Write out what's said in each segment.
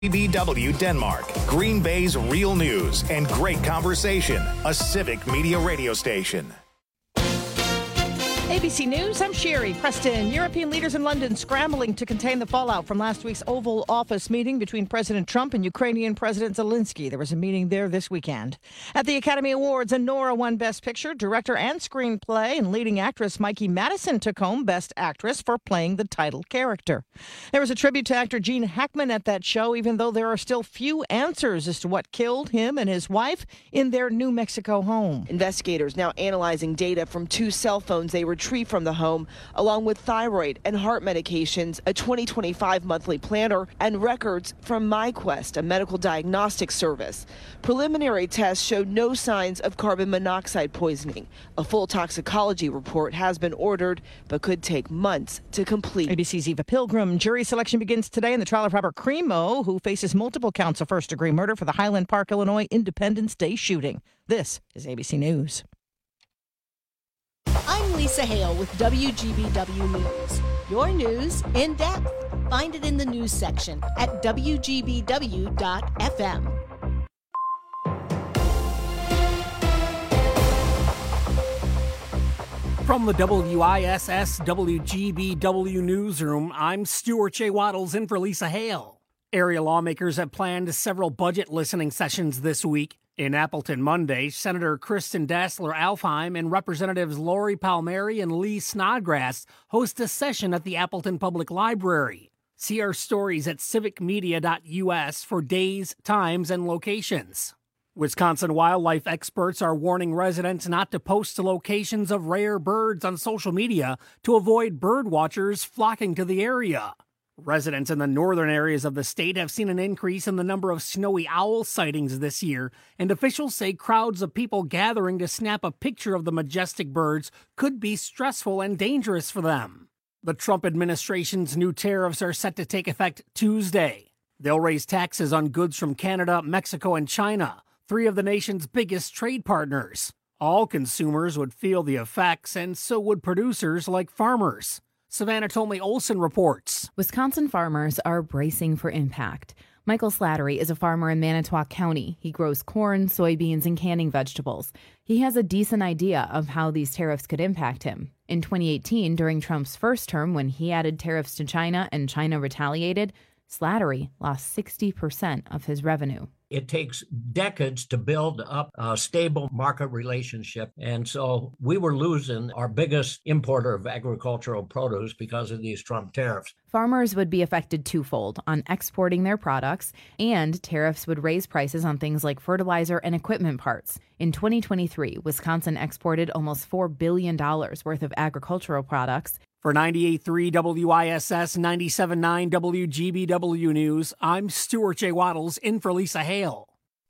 BBW Denmark, Green Bay's real news and great conversation, a civic media radio station. ABC News, I'm Sherry Preston. European leaders in London scrambling to contain the fallout from last week's Oval Office meeting between President Trump and Ukrainian President Zelensky. There was a meeting there this weekend. At the Academy Awards, Anora won Best Picture, Director and Screenplay, and leading actress Mikey Madison took home Best Actress for playing the title character. There was a tribute to actor Gene Hackman at that show, even though there are still few answers as to what killed him and his wife in their New Mexico home. Investigators now analyzing data from 2 cell phones they retrieved from the home, along with thyroid and heart medications, a 2025 monthly planner, and records from MyQuest, a medical diagnostic service. Preliminary tests showed no signs of carbon monoxide poisoning. A full toxicology report has been ordered, but could take months to complete. ABC's Eva Pilgrim. Jury selection begins today in the trial of Robert Crimo, who faces multiple counts of first-degree murder for the Highland Park, Illinois Independence Day shooting. This is ABC News. I'm Lisa Hale with WGBW News. Your news in depth. Find it in the news section at WGBW.FM. From the WISS WGBW newsroom, I'm Stuart J. Waddles in for Lisa Hale. Area lawmakers have planned several budget listening sessions this week. In Appleton Monday, Senator Kristen Dassler-Alfheim and Representatives Lori Palmieri and Lee Snodgrass host a session at the Appleton Public Library. See our stories at civicmedia.us for days, times, and locations. Wisconsin wildlife experts are warning residents not to post locations of rare birds on social media to avoid bird watchers flocking to the area. Residents in the northern areas of the state have seen an increase in the number of snowy owl sightings this year, and officials say crowds of people gathering to snap a picture of the majestic birds could be stressful and dangerous for them. The Trump administration's new tariffs are set to take effect Tuesday. They'll raise taxes on goods from Canada, Mexico, and China, 3 of the nation's biggest trade partners. All consumers would feel the effects, and so would producers like farmers. Savannah Tomei Olsen reports. Wisconsin farmers are bracing for impact. Michael Slattery is a farmer in Manitowoc County. He grows corn, soybeans, and canning vegetables. He has a decent idea of how these tariffs could impact him. In 2018, during Trump's first term, when he added tariffs to China and China retaliated, Slattery lost 60% of his revenue. It takes decades to build up a stable market relationship. And so we were losing our biggest importer of agricultural produce because of these Trump tariffs. Farmers would be affected twofold on exporting their products, and tariffs would raise prices on things like fertilizer and equipment parts. In 2023, Wisconsin exported almost $4 billion worth of agricultural products. For 98.3 WISS 97.9 WGBW News, I'm Stuart J. Waddles in for Lisa Hale.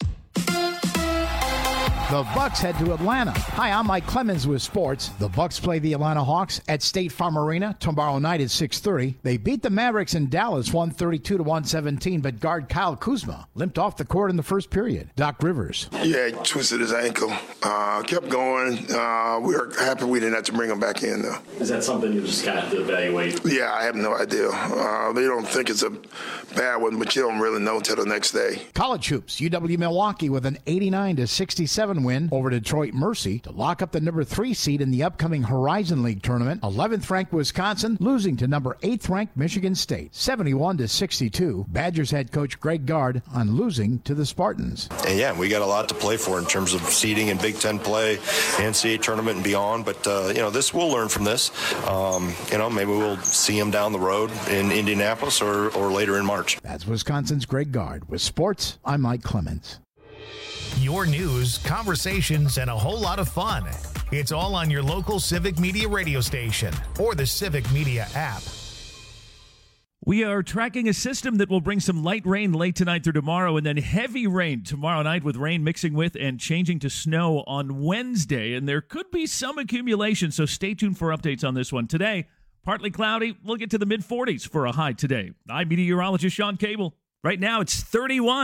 The Bucks head to Atlanta. Hi, I'm Mike Clemens with sports. The Bucks play the Atlanta Hawks at State Farm Arena tomorrow night at 6:30. They beat the Mavericks in Dallas 132-117, but guard Kyle Kuzma limped off the court in the first period. Doc Rivers. Yeah, he twisted his ankle. Kept going. We were happy we didn't have to bring him back in, though. Is that something you just got to evaluate? Yeah, I have no idea. They don't think it's a bad one, but you don't really know until the next day. College hoops. UW Milwaukee with an 89-67 win over Detroit Mercy to lock up the number 3 seed in the upcoming Horizon League tournament. 11th-ranked Wisconsin losing to number 8th-ranked Michigan State, 71-62. Badgers head coach Greg Gard on losing to the Spartans. And yeah, we got a lot to play for in terms of seeding and Big Ten play, NCAA tournament and beyond. But this we'll learn from this. Maybe we'll see them down the road in Indianapolis or later in March. That's Wisconsin's Greg Gard. With sports, I'm Mike Clemens. Your news, conversations, and a whole lot of fun. It's all on your local Civic Media radio station or the Civic Media app. We are tracking a system that will bring some light rain late tonight through tomorrow and then heavy rain tomorrow night, with rain mixing with and changing to snow on Wednesday. And there could be some accumulation, so stay tuned for updates on this one. Today, partly cloudy. We'll get to the mid-40s for a high today. I'm meteorologist Sean Cable. Right now, it's 31.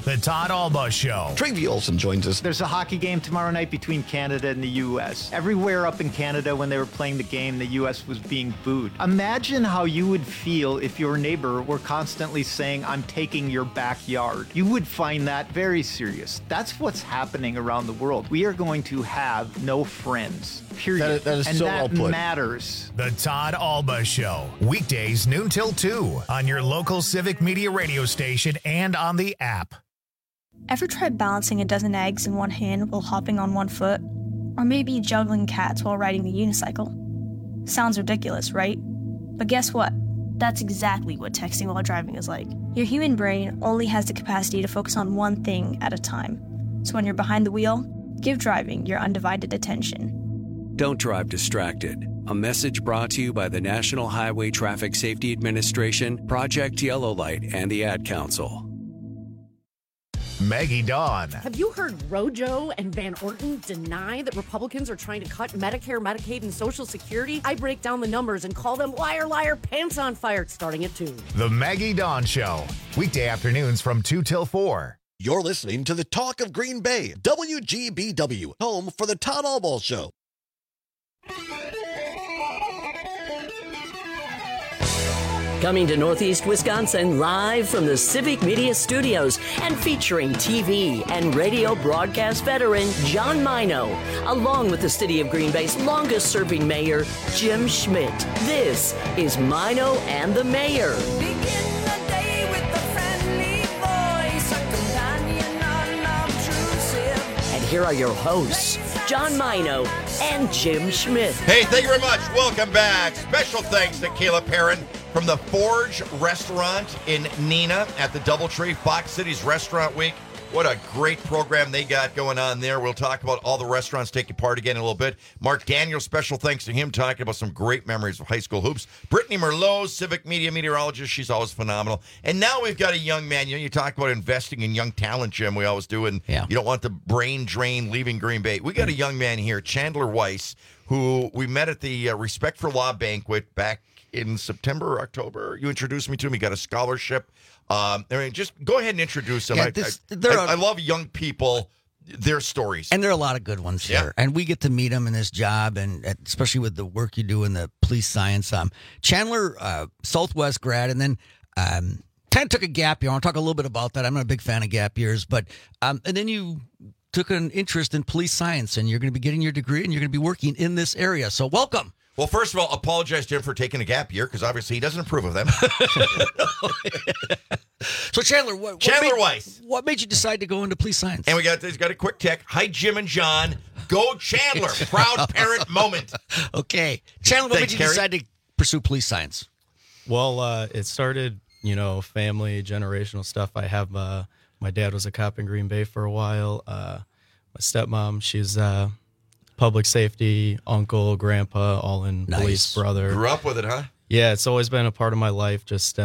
The Todd Alba Show. Travie Olson joins us. There's a hockey game tomorrow night between Canada and the U.S. Everywhere up in Canada when they were playing the game, the U.S. was being booed. Imagine how you would feel if your neighbor were constantly saying, I'm taking your backyard. You would find that very serious. That's what's happening around the world. We are going to have no friends. Period. That is and so that well put. matters. The Todd Alba Show. Weekdays noon till 2 on your local Civic Media radio station and on the app. Ever tried balancing a dozen eggs in one hand while hopping on one foot? Or maybe juggling cats while riding the unicycle? Sounds ridiculous, right? But guess what? That's exactly what texting while driving is like. Your human brain only has the capacity to focus on one thing at a time. So when you're behind the wheel, give driving your undivided attention. Don't drive distracted. A message brought to you by the National Highway Traffic Safety Administration, Project Yellow Light, and the Ad Council. Maggie Dawn. Have you heard Rojo and Van Orton deny that Republicans are trying to cut Medicare, Medicaid, and Social Security? I break down the numbers and call them liar, liar, pants on fire, starting at 2. The Maggie Dawn Show. Weekday afternoons from 2 till 4. You're listening to the Talk of Green Bay, WGBW, home for the Todd Alba Show. Coming to Northeast Wisconsin live from the Civic Media Studios and featuring TV and radio broadcast veteran John Mino, along with the City of Green Bay's longest-serving mayor, Jim Schmidt. This is Mino and the Mayor. Begin the day with a friendly voice, a companion unobtrusive. And here are your hosts, John Mino and Jim Schmidt. Hey, thank you very much. Welcome back. Special thanks to Kayla Perrin from the Forge Restaurant in Neenah at the Doubletree, Fox Cities Restaurant Week. What a great program they got going on there. We'll talk about all the restaurants taking part again in a little bit. Mark Daniels, special thanks to him, talking about some great memories of high school hoops. Brittany Merlot, Civic Media meteorologist. She's always phenomenal. And now we've got a young man. You know, you talk about investing in young talent, Jim. We always do, and you don't want the brain drain leaving Green Bay. We got a young man here, Chandler Weiss, who we met at the Respect for Law banquet back in September or October. You introduced me to him. He got a scholarship. Just go ahead and introduce him. I love young people, their stories. And there are a lot of good ones here. And we get to meet them in this job, and especially with the work you do in the police science. Chandler, Southwest grad, and then kind of took a gap year. I want to talk a little bit about that. I'm not a big fan of gap years, but and then you took an interest in police science, and you're going to be getting your degree, and you're going to be working in this area. So welcome. Well, first of all, apologize to him for taking a gap year, because obviously he doesn't approve of them. So, Chandler, Weiss. What made you decide to go into police science? And he's got a quick tech. Hi, Jim and John. Go Chandler. Proud parent moment. Okay. Chandler, what made you decide to pursue police science? Well, it started, family, generational stuff. I have, my dad was a cop in Green Bay for a while. My stepmom, she's public safety, uncle, grandpa, all in police, brother. Grew up with it, huh? Yeah, it's always been a part of my life, just,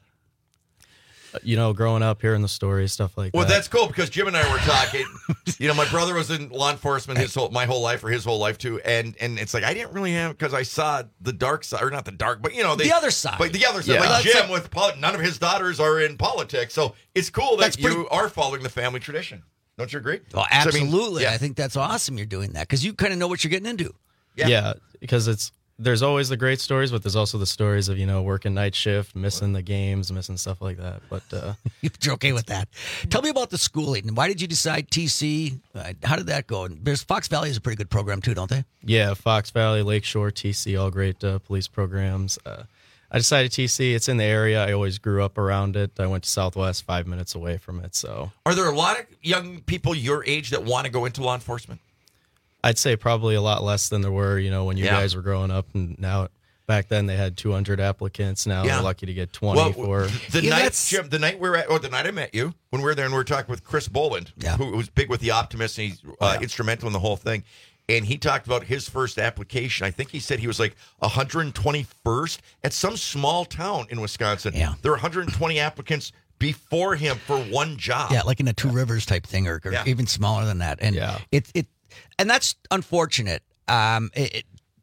growing up, hearing the stories, stuff like that. Well, that's cool, because Jim and I were talking. My brother was in law enforcement my whole life, or his whole life, too. And it's like, I didn't really have, because I saw the dark side, or not the dark, but, the other side. But the other side. Yeah. Like Jim, with none of his daughters are in politics. So it's cool that you are following the family tradition. Don't you agree? Well, absolutely. So, I think that's awesome you're doing that, because you kind of know what you're getting into. Yeah, because there's always the great stories, but there's also the stories of, working night shift, missing the games, missing stuff like that. But you're okay with that. Tell me about the schooling. Why did you decide TC? How did that go? And there's Fox Valley is a pretty good program too, don't they? Yeah, Fox Valley, Lakeshore, TC, all great police programs. I decided TC. It's in the area. I always grew up around it. I went to Southwest, 5 minutes away from it. So, are there a lot of young people your age that want to go into law enforcement? I'd say probably a lot less than there were, when you guys were growing up. And now, back then, they had 200 applicants. Now they're lucky to get 20 for. Jim, the night the night I met you, when we were there and we were talking with Chris Boland, who was big with the Optimist, and he's instrumental in the whole thing. And he talked about his first application. I think he said he was like 121st at some small town in Wisconsin. Yeah. There were 120 applicants before him for one job. Yeah, like in a Two Rivers type thing, or even smaller than that. And and that's unfortunate. That's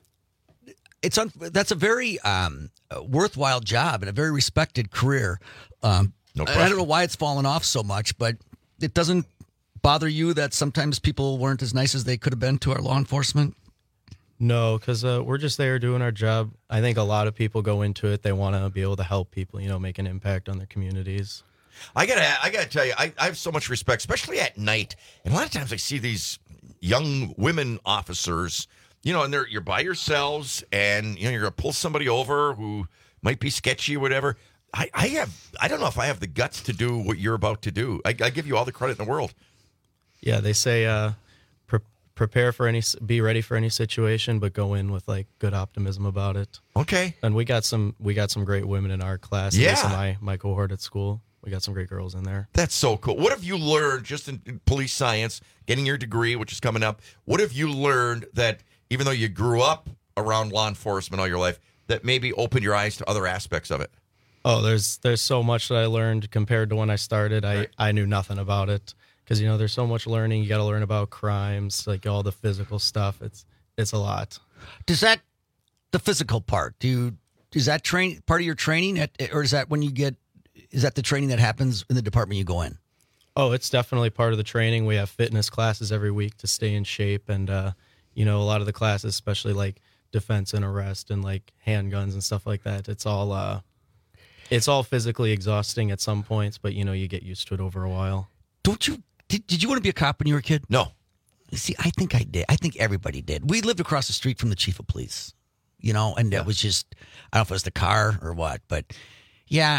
a very worthwhile job and a very respected career. No question. I don't know why it's fallen off so much, but it doesn't bother you that sometimes people weren't as nice as they could have been to our law enforcement? No, because we're just there doing our job. I think a lot of people go into it. They want to be able to help people, make an impact on their communities. I gotta tell you, I have so much respect, especially at night. And a lot of times I see these young women officers, and you're by yourselves, and you're gonna pull somebody over who might be sketchy or whatever. I don't know if I have the guts to do what you're about to do. I give you all the credit in the world. Yeah, they say be ready for any situation, but go in with like good optimism about it. Okay. And we got some great women in our class. Yeah. This is my cohort at school. We got some great girls in there. That's so cool. What have you learned just in police science, getting your degree, which is coming up? What have you learned that even though you grew up around law enforcement all your life, that maybe opened your eyes to other aspects of it? Oh, there's so much that I learned compared to when I started. I knew nothing about it because, there's so much learning. You got to learn about crimes, like all the physical stuff. It's a lot. Does that, the physical part, is that part of your training or is that when you get, is that the training that happens in the department you go in? Oh, it's definitely part of the training. We have fitness classes every week to stay in shape. And, a lot of the classes, especially like defense and arrest and like handguns and stuff like that, it's all physically exhausting at some points, but, you get used to it over a while. Did you want to be a cop when you were a kid? No. See, I think I did. I think everybody did. We lived across the street from the chief of police, and that was just, I don't know if it was the car or what, but yeah,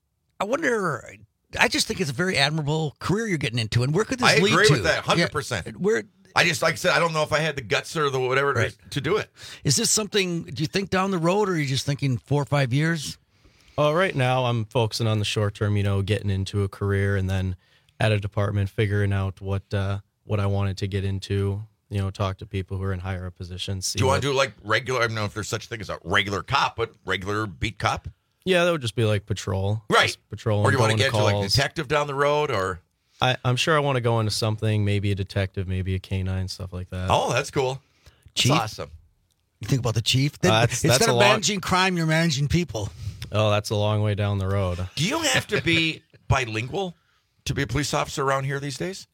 I wonder, I just think it's a very admirable career you're getting into. And where could this lead to? I agree with that 100%. Yeah, I just, like I said, I don't know if I had the guts or the whatever to do it. Is this something, do you think down the road, or are you just thinking 4 or 5 years? Right now I'm focusing on the short term, getting into a career and then at a department figuring out what I wanted to get into, talk to people who are in higher up positions. Do you want to do like regular, I don't know if there's such a thing as a regular cop, but regular beat cop? Yeah, that would just be like patrol. Right. Just patrol. Or do you want to get into like detective down the road or? I'm sure I want to go into something, maybe a detective, maybe a canine, stuff like that. Oh, that's cool. Chief? That's awesome. You think about the chief? Instead of managing crime, you're managing people. Oh, that's a long way down the road. Do you have to be bilingual to be a police officer around here these days?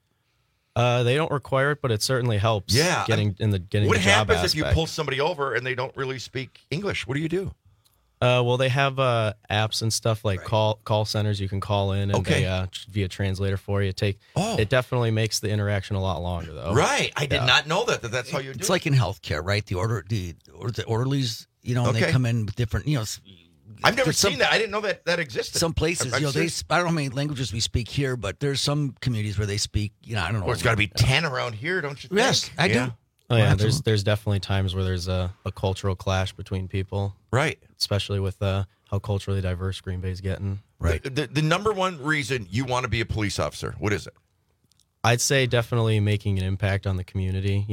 They don't require it, but it certainly helps. Yeah. Getting what the job happens aspect. if you pull somebody over and they don't really speak English? What do you do? Well, they have apps and stuff like call centers you can call in and they be a translator for you. It definitely makes the interaction a lot longer, though. Right. I did not know that's how you do it. It's like in healthcare, right? The orderlies, they come in with different, I've never seen that. I didn't know that existed. Some places, I don't know how many languages we speak here, but there's some communities where they speak, I don't know. Well, it's got to be 10 around here, don't you think? Yes, I do. Oh, yeah, there's definitely times where there's a cultural clash between people. Right. Especially with how culturally diverse Green Bay's getting. Right. The number one reason you want to be a police officer, what is it? I'd say definitely making an impact on the community.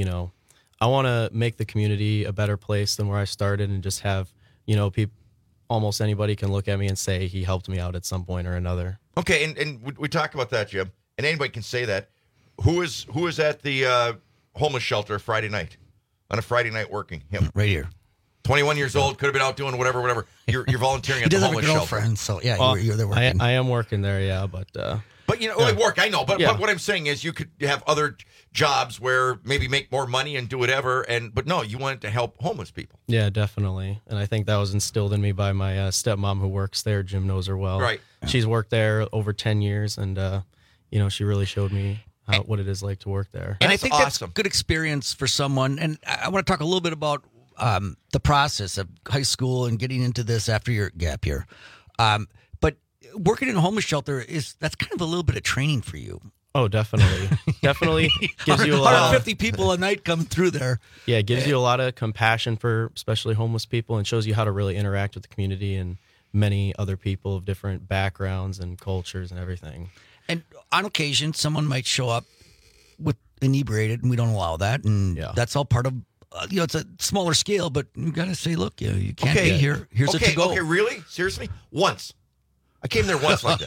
I want to make the community a better place than where I started and just have, people, almost anybody can look at me and say he helped me out at some point or another. Okay, and we talked about that, Jim, and anybody can say that. Who is at the homeless shelter Friday night, on a Friday night working? Him. Right here. 21 years old, could have been out doing whatever. You're volunteering at the homeless shelter. So yeah, you're there working. I am working there, yeah, but work, I know, but what I'm saying is you could have other jobs where maybe make more money and do whatever, but no, you wanted to help homeless people. Yeah, definitely, and I think that was instilled in me by my stepmom who works there. Jim knows her well. Right. She's worked there over 10 years, and she really showed me what it is like to work there. And I think that's a good experience for someone. And I want to talk a little bit about the process of high school and getting into this after your gap year. But working in a homeless shelter that's kind of a little bit of training for you. Oh, definitely. Definitely gives you a lot 150 people a night come through there. Yeah, it gives you a lot of compassion for especially homeless people and shows you how to really interact with the community and many other people of different backgrounds and cultures and everything. And on occasion, someone might show up with inebriated, and we don't allow that. And that's all part of, it's a smaller scale, but you got to say, look, you can't be here. Here's a to-go. Okay, really? Seriously? Once. I came there once like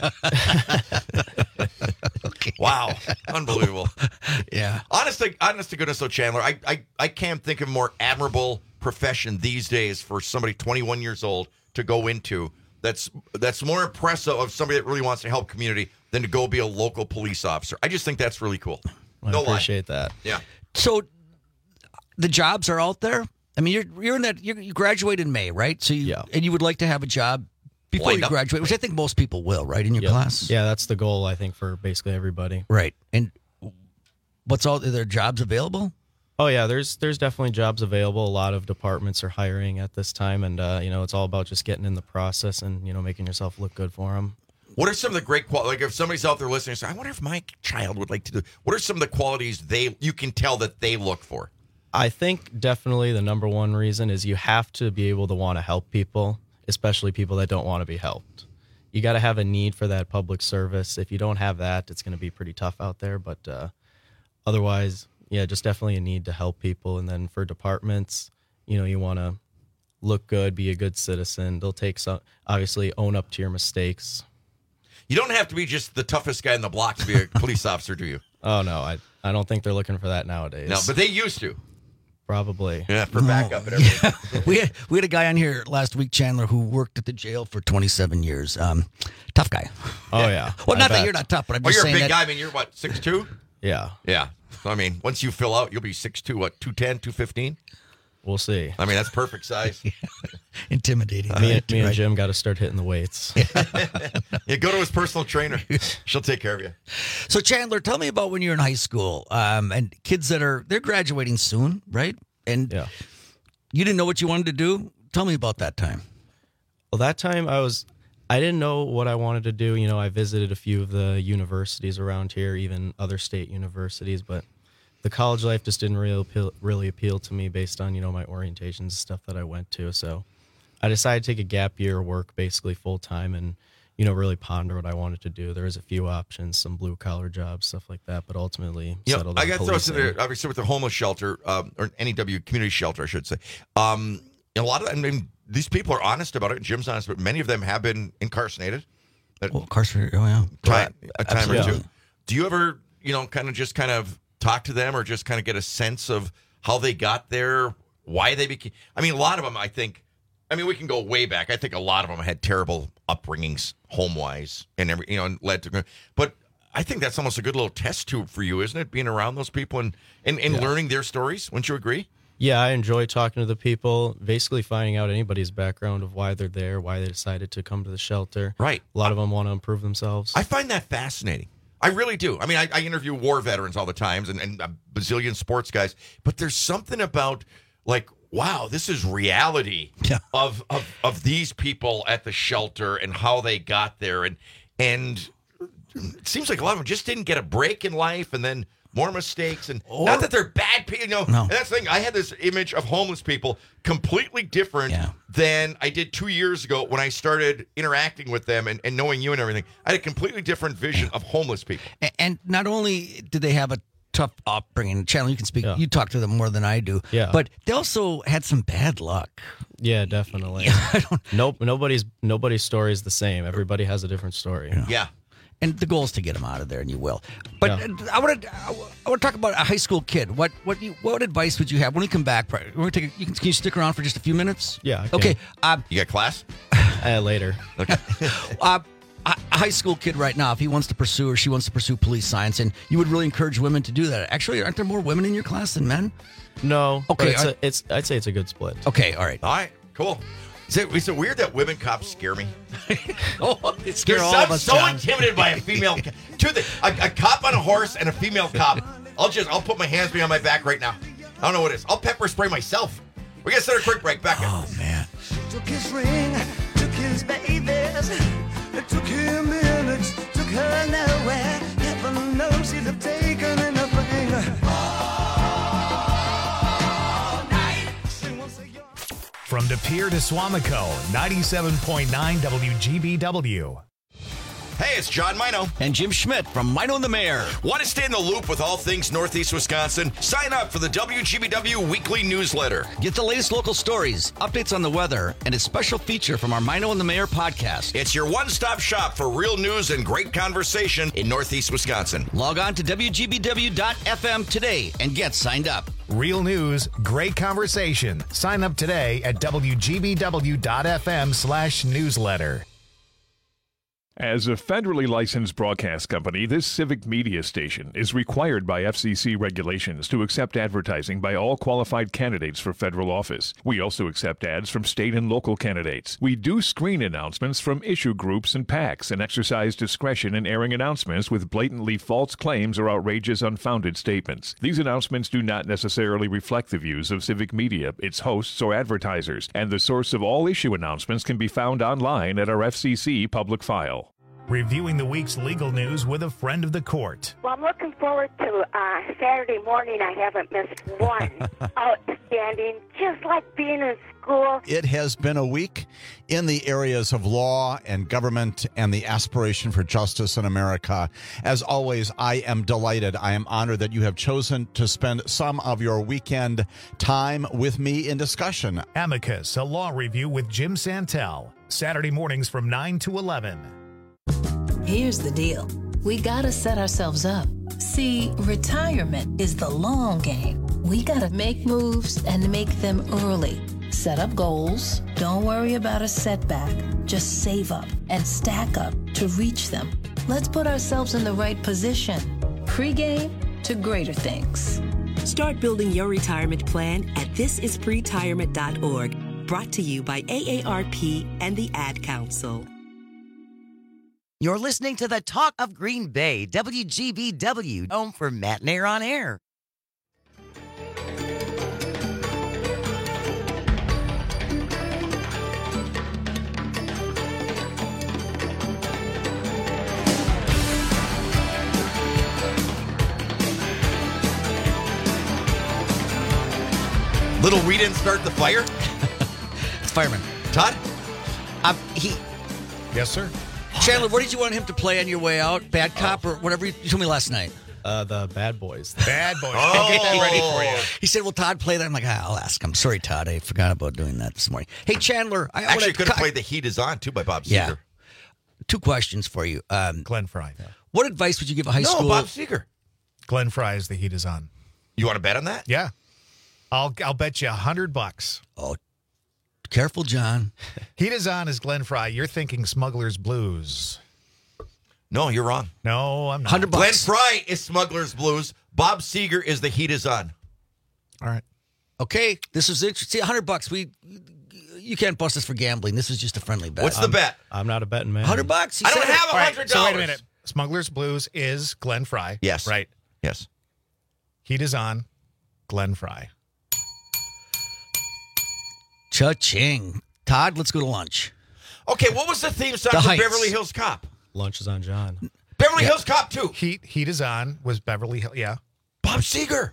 that. Okay. Wow. Unbelievable. Yeah. Honest to goodness, though, Chandler, I can't think of a more admirable profession these days for somebody 21 years old to go into that's more impressive of somebody that really wants to help community than to go be a local police officer. I just think that's really cool. I appreciate that. Yeah. So the jobs are out there. I mean, you're in that. You graduate in May, right? So and you would like to have a job before you graduate, which I think most people will, right, in your class. Yeah, that's the goal, I think, for basically everybody. Right. And are there jobs available? Oh yeah, there's definitely jobs available. A lot of departments are hiring at this time, and it's all about just getting in the process and making yourself look good for them. What are some of the great qualities? Like if somebody's out there listening and say, I wonder if my child would like to do. What are some of the qualities you can tell that they look for? I think definitely the number one reason is you have to be able to want to help people, especially people that don't want to be helped. You got to have a need for that public service. If you don't have that, it's going to be pretty tough out there. But otherwise, yeah, just definitely a need to help people. And then for departments, you want to look good, be a good citizen. They'll take some, obviously, own up to your mistakes. You don't have to be just the toughest guy in the block to be a police officer, do you? Oh, no. I don't think they're looking for that nowadays. No, but they used to. Probably. Yeah, for backup and everything. Yeah. We had a guy on here last week, Chandler, who worked at the jail for 27 years. Tough guy. Oh, yeah. Well, not that you're not tough, but I'm just saying you're a big that... guy. I mean, you're what, 6'2"? Yeah. Yeah. So, I mean, once you fill out, you'll be 6'2", what, 210, 215? We'll see. I mean, that's perfect size. Intimidating. Me and Jim got to start hitting the weights. Yeah, go to his personal trainer. She'll take care of you. So, Chandler, tell me about when you're in high school and kids they're graduating soon, right? And you didn't know what you wanted to do? Tell me about that time. Well, that time I didn't know what I wanted to do. I visited a few of the universities around here, even other state universities, but the college life just didn't really appeal to me based on, my orientations and stuff that I went to. So I decided to take a gap year, work basically full time and, really ponder what I wanted to do. There was a few options, some blue collar jobs, stuff like that, but ultimately settled on I got to throw policing. there, obviously with the homeless shelter, or NEW community shelter, I should say. A lot of these people are honest about it. Jim's honest, but many of them have been incarcerated. Incarcerated, oh yeah. A time or Absolutely. two. Do you ever, kind of talk to them or just kind of get a sense of how they got there, why they became... I mean, a lot of them, I think... we can go way back. I think a lot of them had terrible upbringings, home-wise, and and led to... But I think that's almost a good little test tube for you, isn't it? Being around those people and learning their stories. Wouldn't you agree? Yeah, I enjoy talking to the people, basically finding out anybody's background of why they're there, why they decided to come to the shelter. Right. A lot of them want to improve themselves. I find that fascinating. I really do. I mean, I interview war veterans all the time and a bazillion sports guys, but there's something about, like, wow, this is reality of these people at the shelter and how they got there. And it seems like a lot of them just didn't get a break in life and then more mistakes. And not that they're bad people, No. And that's the thing. I had this image of homeless people completely different than I did 2 years ago when I started interacting with them and knowing you and everything. I had a completely different vision of homeless people. And not only did they have a tough upbringing, Chandler, you can speak, you talk to them more than I do, but they also had some bad luck. Yeah, definitely. Nobody's story is the same. Everybody has a different story. Yeah. And the goal is to get them out of there, and you will. But I want to talk about a high school kid. What advice would you have when we come back? We're gonna can you stick around for just a few minutes? Yeah. Okay. You got class? Later. Okay. A high school kid right now, if he wants to pursue or she wants to pursue police science, and you would really encourage women to do that. Actually, aren't there more women in your class than men? No. Okay. But I'd say it's a good split. Okay. All right. All right. Cool. Is it weird that women cops scare me? It scares all of us, so John. intimidated by a female. A cop on a horse and a female cop. I'll put my hands behind my back right now. I don't know what it is. I'll pepper spray myself. We got to set a quick break. Back up. Oh man. Took his ring, took his babies, it took him minutes, took her nowhere. Heaven knows he'd have taken anything. All night. From De Pere to Swamico, 97.9 WGBW. Hey, it's John Mino. And Jim Schmidt from Mino and the Mayor. Want to stay in the loop with all things Northeast Wisconsin? Sign up for the WGBW weekly newsletter. Get the latest local stories, updates on the weather, and a special feature from our Mino and the Mayor podcast. It's your one-stop shop for real news and great conversation in Northeast Wisconsin. Log on to WGBW.FM today and get signed up. Real news, great conversation. Sign up today at WGBW.FM/newsletter. As a federally licensed broadcast company, this civic media station is required by FCC regulations to accept advertising by all qualified candidates for federal office. We also accept ads from state and local candidates. We do screen announcements from issue groups and PACs and exercise discretion in airing announcements with blatantly false claims or outrageous, unfounded statements. These announcements do not necessarily reflect the views of civic media, its hosts, or advertisers, and the source of all issue announcements can be found online at our FCC public file. Reviewing the week's legal news with a friend of the court. Well, I'm looking forward to Saturday morning. I haven't missed one. Outstanding, just like being in school. It has been a week in the areas of law and government and the aspiration for justice in America. As always, I am delighted. I am honored that you have chosen to spend some of your weekend time with me in discussion. Amicus, a law review with Jim Santel. Saturday mornings from 9 to 11. Here's the deal. We gotta set ourselves up. See, retirement is the long game. We gotta make moves and make them early. Set up goals. Don't worry about a setback. Just save up and stack up to reach them. Let's put ourselves in the right position. Pre-game to greater things. Start building your retirement plan at thisispretirement.org. Brought to you by AARP and the Ad Council. You're listening to the Talk of Green Bay, WGBW, home for Matt Nair on Air. Little Rita didn't start the fire? It's fireman. Todd? Yes, sir. Chandler, what did you want him to play on your way out? Bad Cop or whatever you told me last night? The Bad Boys. Bad Boys. I'll get that ready for you. He said, will Todd play that? I'm like, I'll ask him. Sorry, Todd. I forgot about doing that this morning. Hey, Chandler. I actually could have played The Heat Is On, too, by Bob Seger. Yeah. Two questions for you. Glenn Fry. Yeah. What advice would you give a high school? No, Bob Seger. Glenn Fry's The Heat Is On. You want to bet on that? Yeah. I'll bet you $100. Oh, careful, John. Heat Is On is Glenn Fry. You're thinking Smuggler's Blues. No, you're wrong. No, I'm not. $100. Glenn Fry is Smuggler's Blues. Bob Seger is The Heat Is On. All right. Okay, this is interesting. $100. You can't bust us for gambling. This is just a friendly bet. What's the bet? I'm not a betting man. $100. I don't have $100. Right, so wait a minute. Smuggler's Blues is Glenn Fry. Yes. Right. Yes. Heat Is On, Glenn Fry. Cha-ching. Todd, let's go to lunch. Okay, what was the theme song The for Heights. Beverly Hills Cop? Lunch is on John. Beverly Hills Cop 2. Heat Is On was Beverly Hills. Yeah. Bob Seger.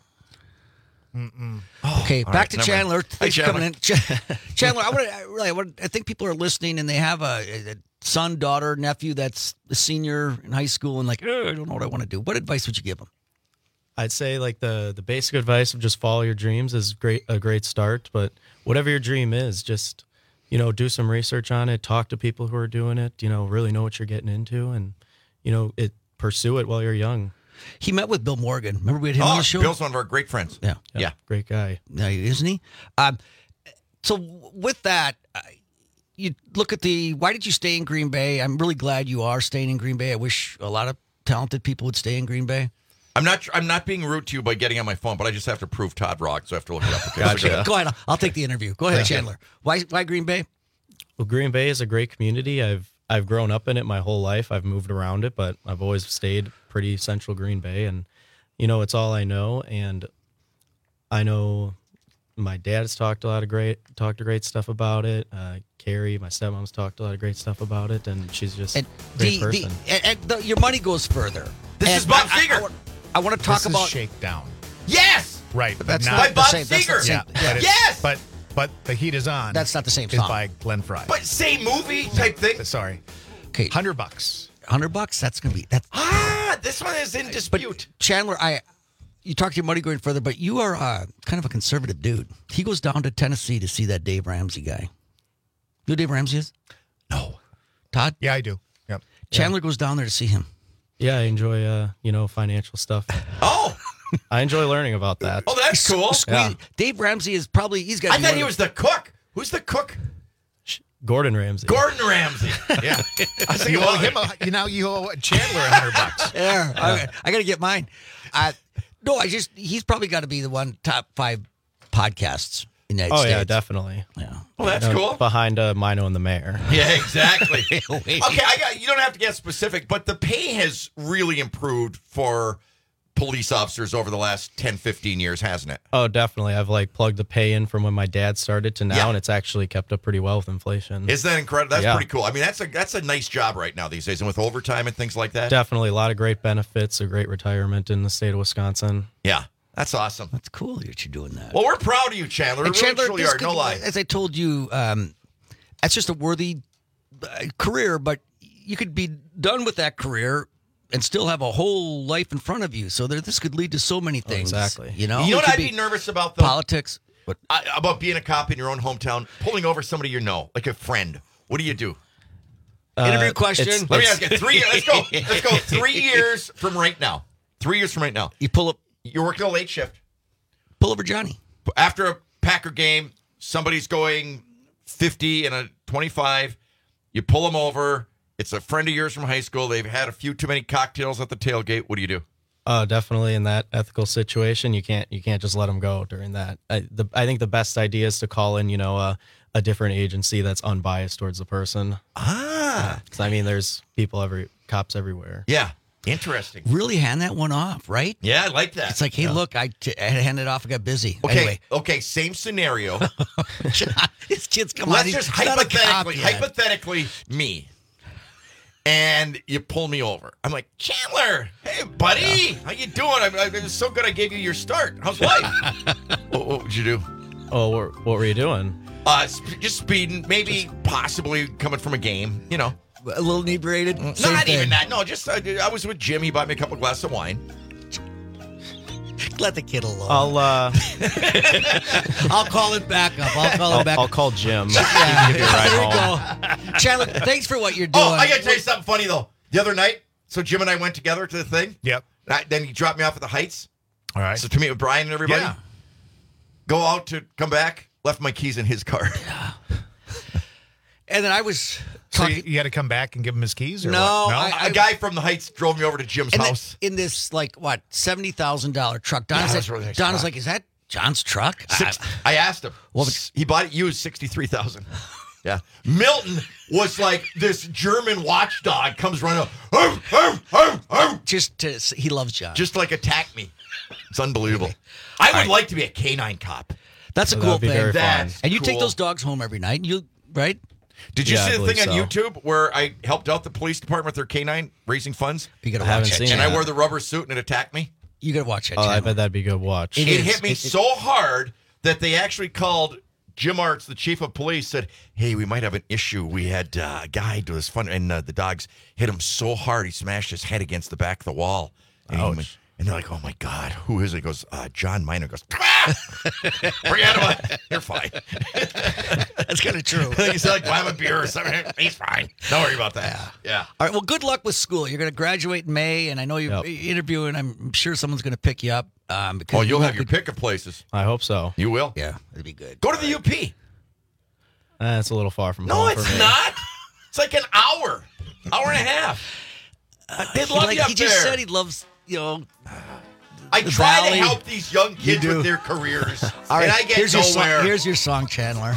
Okay, back to Chandler. Hey, Thanks for coming in. Chandler, I think people are listening and they have a son, daughter, nephew that's a senior in high school and like, I don't know what I want to do. What advice would you give them? I'd say like the basic advice of just follow your dreams is a great start, but whatever your dream is, just, do some research on it, talk to people who are doing it, really know what you're getting into and, pursue it while you're young. He met with Bill Morgan. Remember we had him on the show? Bill's one of our great friends. Yeah. Great guy. Yeah, isn't he? So with that, you look at why did you stay in Green Bay? I'm really glad you are staying in Green Bay. I wish a lot of talented people would stay in Green Bay. I'm not being rude to you by getting on my phone, but I just have to prove Todd wrong, so I have to look it up. Okay, gotcha. Go ahead. I'll take the interview. Go ahead, Chandler. Why Green Bay? Well, Green Bay is a great community. I've grown up in it my whole life. I've moved around it, but I've always stayed pretty central Green Bay, and it's all I know. And I know my dad's talked great stuff about it. Carrie, my stepmom's talked a lot of great stuff about it, and she's just a great person. Your money goes further. This is Bob Seger. I want to talk about Shakedown. Yes. Right. But that's not by the Bob same. Seger. Yeah. Yes. But The Heat Is On. That's not the same is song. by Glenn Fry. But same movie type thing. Sorry. Okay. $100. $100. That's gonna be that. This one is in dispute. But Chandler, you talked your money going further, but you are kind of a conservative dude. He goes down to Tennessee to see that Dave Ramsey guy. You know who Dave Ramsey is? No. Todd? Yeah, I do. Yep. Chandler goes down there to see him. Yeah, I enjoy financial stuff. Oh. I enjoy learning about that. Oh, that's cool. Yeah. Dave Ramsey is he's got. I thought he was the cook. Who's the cook? Gordon Ramsay. Gordon Ramsay. Yeah. I was You thinking, owe him. You owe Chandler $100. There, I got to get mine. No, he's probably got to be the one top 5 podcasts in the United States. Yeah, definitely. Yeah. Well, that's cool. Behind Mino and the Mayor. Yeah, exactly. Okay, you don't have to get specific, but the pay has really improved for police officers over the last 10, 15 years, hasn't it? Oh, definitely. I've plugged the pay in from when my dad started to now, and it's actually kept up pretty well with inflation. Isn't that incredible? That's pretty cool. I mean, that's a nice job right now these days, and with overtime and things like that. Definitely. A lot of great benefits, a great retirement in the state of Wisconsin. Yeah. That's awesome. That's cool that you're doing that. Well, we're proud of you, Chandler. And Chandler, really truly are. No lie. As I told you, that's just a worthy career, but you could be done with that career and still have a whole life in front of you. So this could lead to so many things. Exactly. You know what I'd be nervous about, though? Politics. About being a cop in your own hometown, pulling over somebody you know, like a friend. What do you do? Interview question. Let me ask you. 3 years. Let's go 3 years from right now. 3 years from right now. You pull up. You're working a late shift. Pull over Johnny. After a Packer game, somebody's going 50 and a 25. You pull them over. It's a friend of yours from high school. They've had a few too many cocktails at the tailgate. What do you do? Definitely in that ethical situation, you can't just let them go during that. I think the best idea is to call in, a different agency that's unbiased towards the person. Because there's cops everywhere. Yeah. Interesting. Really hand that one off, right? Yeah, I like that. It's like, hey, look, I handed it off. I got busy. Okay. Okay. Same scenario. His kids come on. Let's just hypothetically, me. And you pull me over. I'm like, Chandler, hey, buddy, how you doing? I'm so good I gave you your start. How's life? What would you do? Oh, what were you doing? Just speeding, maybe possibly coming from a game, A little inebriated? Not even that. No, just I was with Jim. He bought me a couple glasses of wine. Let the kid alone. I'll call it back up. I'll call Jim. Yeah. Give you a ride There home. you go. Chandler, thanks for what you're doing. Oh, I got to tell you something funny, though. The other night, so Jim and I went together to the thing. Yep. Then he dropped me off at the Heights. All right. So to meet with Brian and everybody. Yeah. Go out to come back. Left my keys in his car. Yeah. And then I was So you had to come back and give him his keys? Or No, what? A guy from the Heights drove me over to Jim's house. In this, $70,000 truck. Don's really nice Don's truck. like, is that John's truck? I asked him. Well, he bought it used, $63,000. Yeah. Milton was like this German watchdog comes running up. He loves John. Just attack me. It's unbelievable. I would like to be a canine cop. That's a cool thing. Very fun. And you take cool. those dogs home every night, right? Did you Yeah, see I the thing believe on so. YouTube where I helped out the police department with their canine raising funds? You gotta I haven't watch it. seen And that. I wore the rubber suit and it attacked me? You gotta watch it. I Chandler. bet that'd be a good watch. It hit me so hard that they actually called Jim Arts, the chief of police, said, hey, we might have an issue. We had a guy do this fun, and the dogs hit him so hard he smashed his head against the back of the wall. And they're like, oh, my God, who is it? He goes, John Miner. Goes, forget about it. You're fine. That's kind of true. You said, like, buy him a beer or something. He's fine. Don't worry about that. Yeah. All right, well, good luck with school. You're going to graduate in May, and I know you're interviewing. I'm sure someone's going to pick you up. Because You'll have your pick of places. I hope so. You will? Yeah, it'll be good. Go to the UP. It's a little far from No, home it's for me. not. It's like an hour and a half. They'd love you up he there. just said he loves, I the try valley. to help these young kids do. with their careers, All right, and I get here's nowhere. Here's your song, Chandler.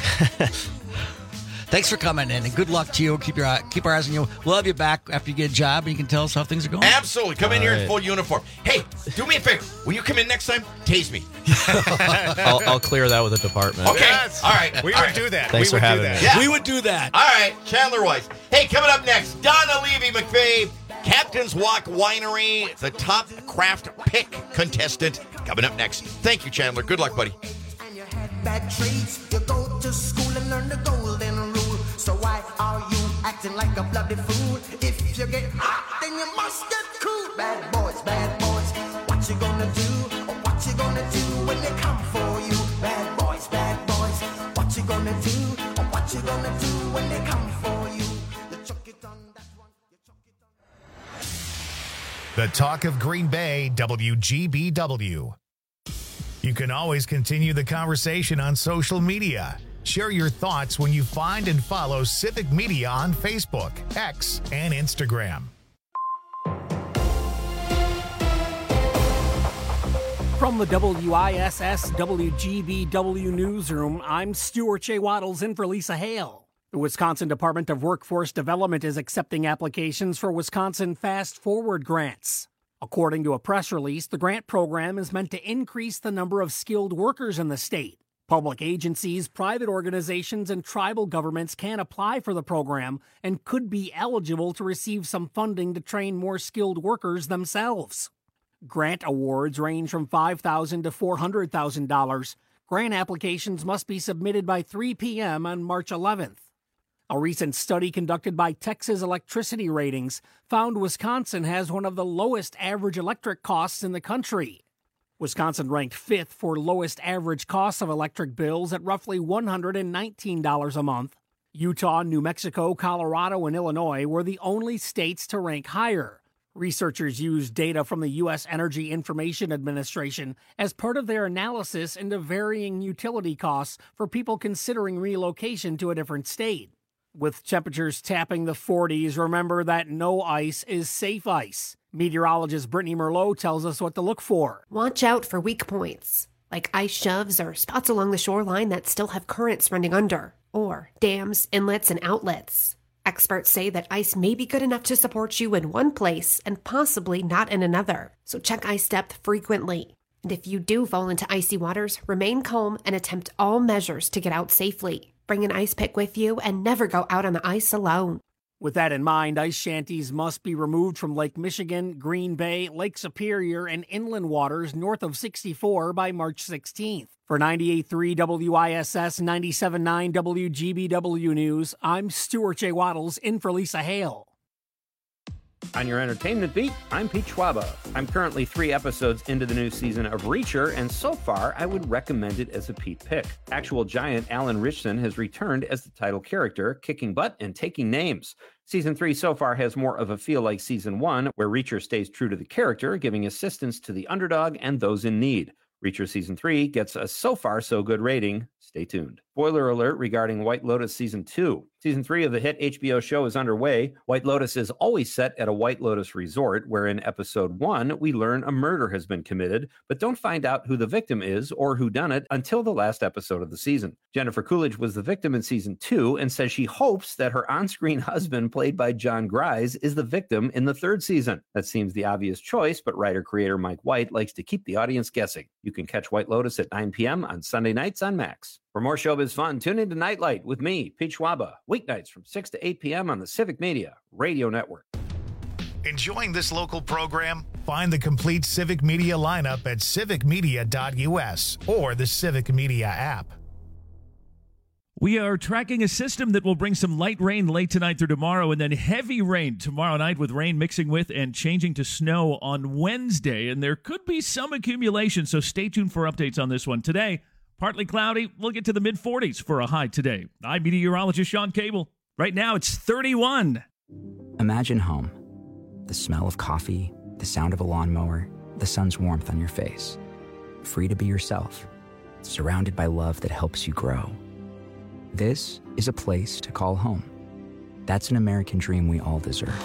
Thanks for coming in, and good luck to you. Keep our eyes on you. We'll have you back after you get a job, and you can tell us how things are going. Absolutely. Come in here in full uniform. Hey, do me a favor. When you come in next time, tase me. I'll clear that with the department. Okay. Yes. All right. We All would right. do that. Thanks we for would having do that. me. Yeah. We would do that. All right. Chandler Weiss. Hey, coming up next, Donna Levy McVeigh, Captain's Walk Winery, the top craft pick contestant. Coming up next. Thank you, Chandler. Good luck, buddy. And you had bad traits. You go to school and learn the golden rule. So why are you acting like a bloody fool? If you get hot, then you must get cool. Bad boys, what you gonna do? Or what you gonna do when they come for you? Bad boys, what you gonna do? Or what you gonna do when they come for you? You chuck it on that one, you chuck it on. The talk of Green Bay, WGBW. You can always continue the conversation on social media. Share your thoughts when you find and follow Civic Media on Facebook, X, and Instagram. From the WISS WGBW newsroom, I'm Stuart J. Waddles in for Lisa Hale. The Wisconsin Department of Workforce Development is accepting applications for Wisconsin Fast Forward grants. According to a press release, the grant program is meant to increase the number of skilled workers in the state. Public agencies, private organizations, and tribal governments can apply for the program and could be eligible to receive some funding to train more skilled workers themselves. Grant awards range from $5,000 to $400,000. Grant applications must be submitted by 3 p.m. on March 11th. A recent study conducted by Texas Electricity Ratings found Wisconsin has one of the lowest average electric costs in the country. Wisconsin ranked 5th for lowest average costs of electric bills at roughly $119 a month. Utah, New Mexico, Colorado, and Illinois were the only states to rank higher. Researchers used data from the U.S. Energy Information Administration as part of their analysis into varying utility costs for people considering relocation to a different state. With temperatures tapping the 40s, remember that no ice is safe ice. Meteorologist Brittany Merlot tells us what to look for. Watch out for weak points, like ice shoves or spots along the shoreline that still have currents running under, or dams, inlets, and outlets. Experts say that ice may be good enough to support you in one place and possibly not in another, so check ice depth frequently. And if you do fall into icy waters, remain calm and attempt all measures to get out safely. Bring an ice pick with you and never go out on the ice alone. With that in mind, ice shanties must be removed from Lake Michigan, Green Bay, Lake Superior, and inland waters north of 64 by March 16th. For 98.3 WISS 97.9 WGBW News, I'm Stuart J. Waddles in for Lisa Hale. On your entertainment beat, I'm Pete Schwaba. I'm currently 3 episodes into the new season of Reacher, and so far, I would recommend it as a Pete pick. Actual giant Alan Ritchson has returned as the title character, kicking butt and taking names. Season 3 so far has more of a feel like Season 1, where Reacher stays true to the character, giving assistance to the underdog and those in need. Reacher Season 3 gets a so far so good rating. Stay tuned. Spoiler alert regarding White Lotus Season 2. Season 3 of the hit HBO show is underway. White Lotus is always set at a White Lotus resort, where in episode 1, we learn a murder has been committed, but don't find out who the victim is or who done it until the last episode of the season. Jennifer Coolidge was the victim in Season 2 and says she hopes that her on-screen husband, played by John Grise, is the victim in the 3rd season. That seems the obvious choice, but writer-creator Mike White likes to keep the audience guessing. You can catch White Lotus at 9 p.m. on Sunday nights on Max. For more showbiz fun, tune into Nightlight with me, Pete Schwaba, weeknights from 6 to 8 p.m. on the Civic Media Radio Network. Enjoying this local program? Find the complete Civic Media lineup at civicmedia.us or the Civic Media app. We are tracking a system that will bring some light rain late tonight through tomorrow and then heavy rain tomorrow night, with rain mixing with and changing to snow on Wednesday. And there could be some accumulation, so stay tuned for updates on this one. Today, partly cloudy. We'll get to the mid-40s for a high today. I'm meteorologist Sean Cable. Right now, it's 31. Imagine home. The smell of coffee, the sound of a lawnmower, the sun's warmth on your face. Free to be yourself. Surrounded by love that helps you grow. This is a place to call home. That's an American dream we all deserve.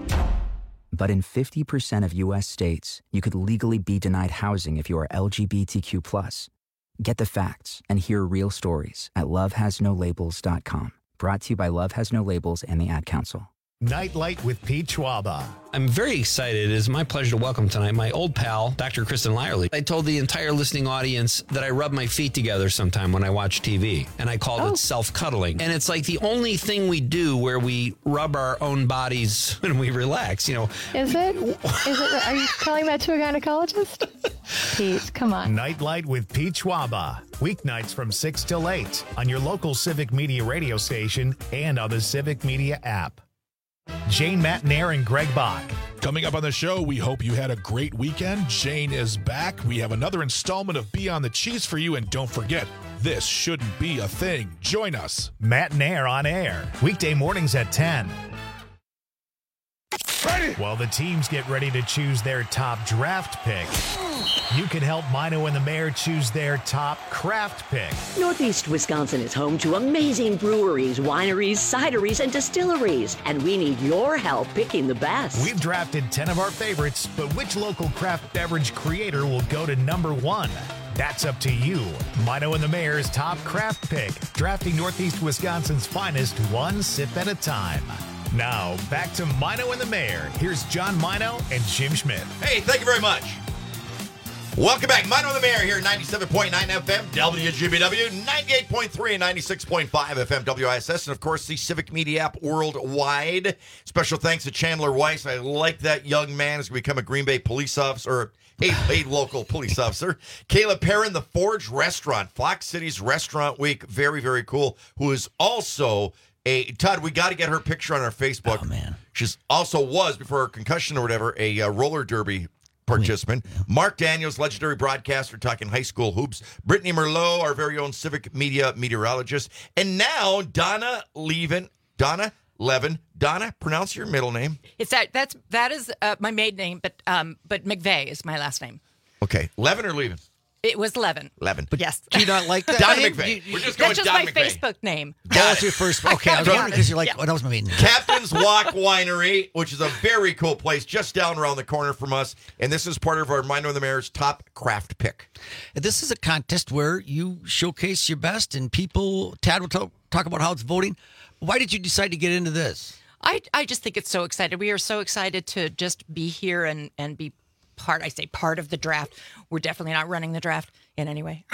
But in 50% of U.S. states, you could legally be denied housing if you are LGBTQ+. Get the facts and hear real stories at lovehasnolabels.com. Brought to you by Love Has No Labels and the Ad Council. Nightlight with Pete Schwaba. I'm very excited. It is my pleasure to welcome tonight my old pal, Dr. Kristen Lyerly. I told the entire listening audience that I rub my feet together sometime when I watch TV, and I called it self-cuddling. And it's like the only thing we do where we rub our own bodies when we relax, you know. Is it? Are you telling that to a gynecologist? Pete, come on. Nightlight with Pete Schwaba. Weeknights from 6 till 8 on your local Civic Media radio station and on the Civic Media app. Jane Matnair and Greg Bach. Coming up on the show, we hope you had a great weekend. Jane is back. We have another installment of Beyond the Cheese for you. And don't forget, this shouldn't be a thing. Join us. Matnair on air. Weekday mornings at 10. While the teams get ready to choose their top draft pick, you can help Mino and the Mayor choose their top craft pick. Northeast Wisconsin is home to amazing breweries, wineries, cideries, and distilleries, and we need your help picking the best. We've drafted 10 of our favorites, but which local craft beverage creator will go to number 1? That's up to you. Mino and the Mayor's top craft pick, drafting Northeast Wisconsin's finest one sip at a time. Now, back to Mino and the Mayor. Here's John Mino and Jim Schmidt. Hey, thank you very much. Welcome back. Mino and the Mayor here, 97.9 FM, WGBW, 98.3 and 96.5 FM, WISS, and of course, the Civic Media app worldwide. Special thanks to Chandler Weiss. I like that young man who's going to become a Green Bay police officer, or a local police officer. Caleb Perrin, the Forge Restaurant, Fox Cities Restaurant Week. Very, very cool. Who is also Todd, we got to get her picture on our Facebook. Oh, man. She's also was, before her concussion or whatever, a roller derby participant. Yeah. Mark Daniels, legendary broadcaster, talking high school hoops. Brittany Merlot, our very own Civic Media meteorologist. And now, Donna Levin. Donna, pronounce your middle name. It's that is my maiden name, but McVeigh is my last name. Okay. Levin or Levin? It was Levin. But yes. Do you not like that? Donna McVeigh. We're just going That's just Donna my McVeigh. Facebook name. That's your first. Okay, I was wondering because you're like, that was my maiden name. Captain's Walk Winery, which is a very cool place just down around the corner from us. And this is part of our Mino and the Mayor's top craft pick. This is a contest where you showcase your best, and people, Tad will talk about how it's voting. Why did you decide to get into this? I just think it's so excited. We are so excited to just be here and be part of the draft. We're definitely not running the draft in any way.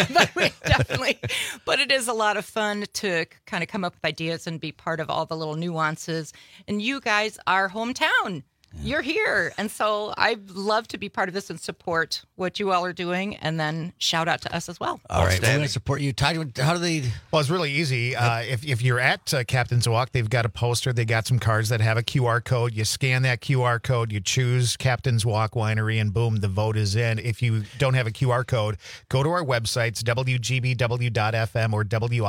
But it is a lot of fun to kind of come up with ideas and be part of all the little nuances. And you guys are hometown. You're here. And so I'd love to be part of this and support what you all are doing, and then shout out to us as well. All right, we're going to support you. Todd, how do they? Well, it's really easy. If you're at Captain's Walk, they've got a poster. They got some cards that have a QR code. You scan that QR code, you choose Captain's Walk Winery, and boom, the vote is in. If you don't have a QR code, go to our websites, WGBW.FM or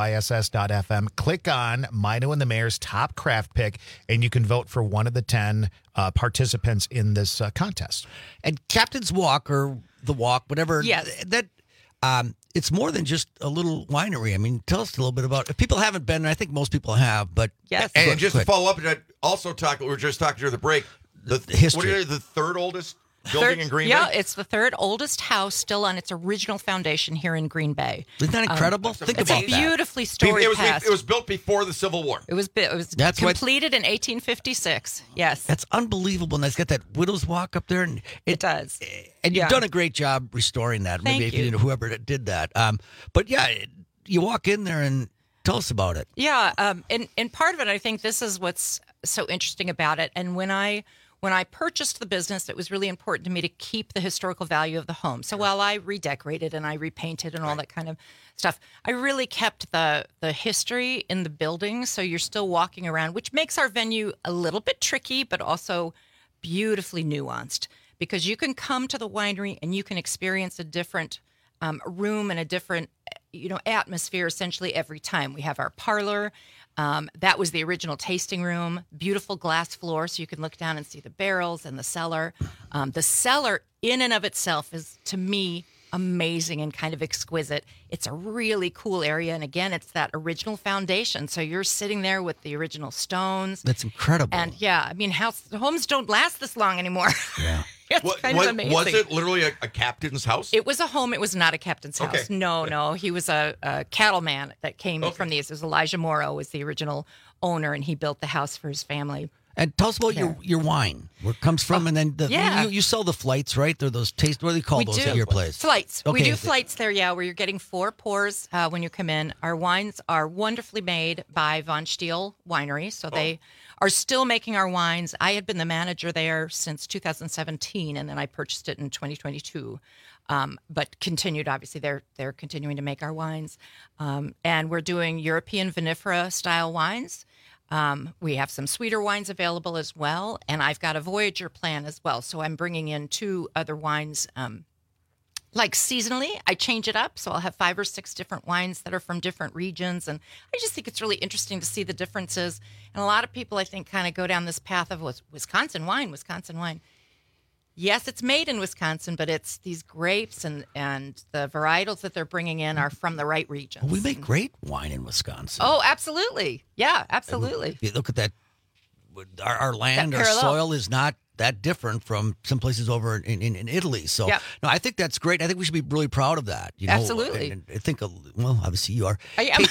WISS.FM. Click on Mino and the Mayor's top craft pick, and you can vote for one of the 10 participants in this contest. And Captain's Walk, or the Walk, whatever. Yes. That it's more than just a little winery. I mean, tell us a little bit about. If people haven't been, I think most people have, but yes. And just to follow up, also we were just talking during the break. The history. What are the third oldest building in Green Bay? Yeah, it's the third oldest house still on its original foundation here in Green Bay. Isn't that incredible? Think about that. It's a beautifully storied past. It was built before the Civil War. It was completed in 1856. Yes. That's unbelievable. And it's got that Widow's Walk up there. And it does. And you've done a great job restoring that. Thank Maybe you. if you whoever did that. But yeah, you walk in there and tell us about it. Yeah. And part of it, I think this is what's so interesting about it. And when I purchased the business, it was really important to me to keep the historical value of the home. So while I redecorated and I repainted and all that kind of stuff, I really kept the history in the building. So you're still walking around, which makes our venue a little bit tricky, but also beautifully nuanced, because you can come to the winery and you can experience a different room and a different atmosphere essentially every time. We have our parlor. That was the original tasting room, beautiful glass floor, so you can look down and see the barrels and the cellar. The cellar in and of itself is, to me, amazing and kind of exquisite. It's a really cool area. And again, it's that original foundation. So you're sitting there with the original stones. That's incredible. And yeah, I mean, homes don't last this long anymore. Yeah. It's kind of amazing. Was it literally a captain's house? It was a home. It was not a captain's house. Okay. No. He was a cattleman that came from these. It was Elijah Morrow was the original owner, and he built the house for his family. And tell us about your wine, where it comes from, and then you sell the flights, right? They're those taste. What do they call those at your place? Flights. Okay. We do flights there, where you're getting 4 pours when you come in. Our wines are wonderfully made by Von Stiel Winery, so they are still making our wines. I had been the manager there since 2017, and then I purchased it in 2022. But continued, obviously, they're continuing to make our wines, and we're doing European vinifera style wines. We have some sweeter wines available as well, and I've got a Voyager plan as well. So I'm bringing in 2 other wines Like seasonally, I change it up. So I'll have 5 or 6 different wines that are from different regions. And I just think it's really interesting to see the differences. And a lot of people, I think, kind of go down this path of Wisconsin wine. Yes, it's made in Wisconsin, but it's these grapes and the varietals that they're bringing in are from the right region. Well, we make great wine in Wisconsin. Oh, absolutely. Yeah, absolutely. If you look at that, our land, That our parallel. soil is not that different from some places over in Italy. So, Yeah. no, I think that's great. I think we should be really proud of that. You know? Absolutely. And I think, well, obviously you are. I am.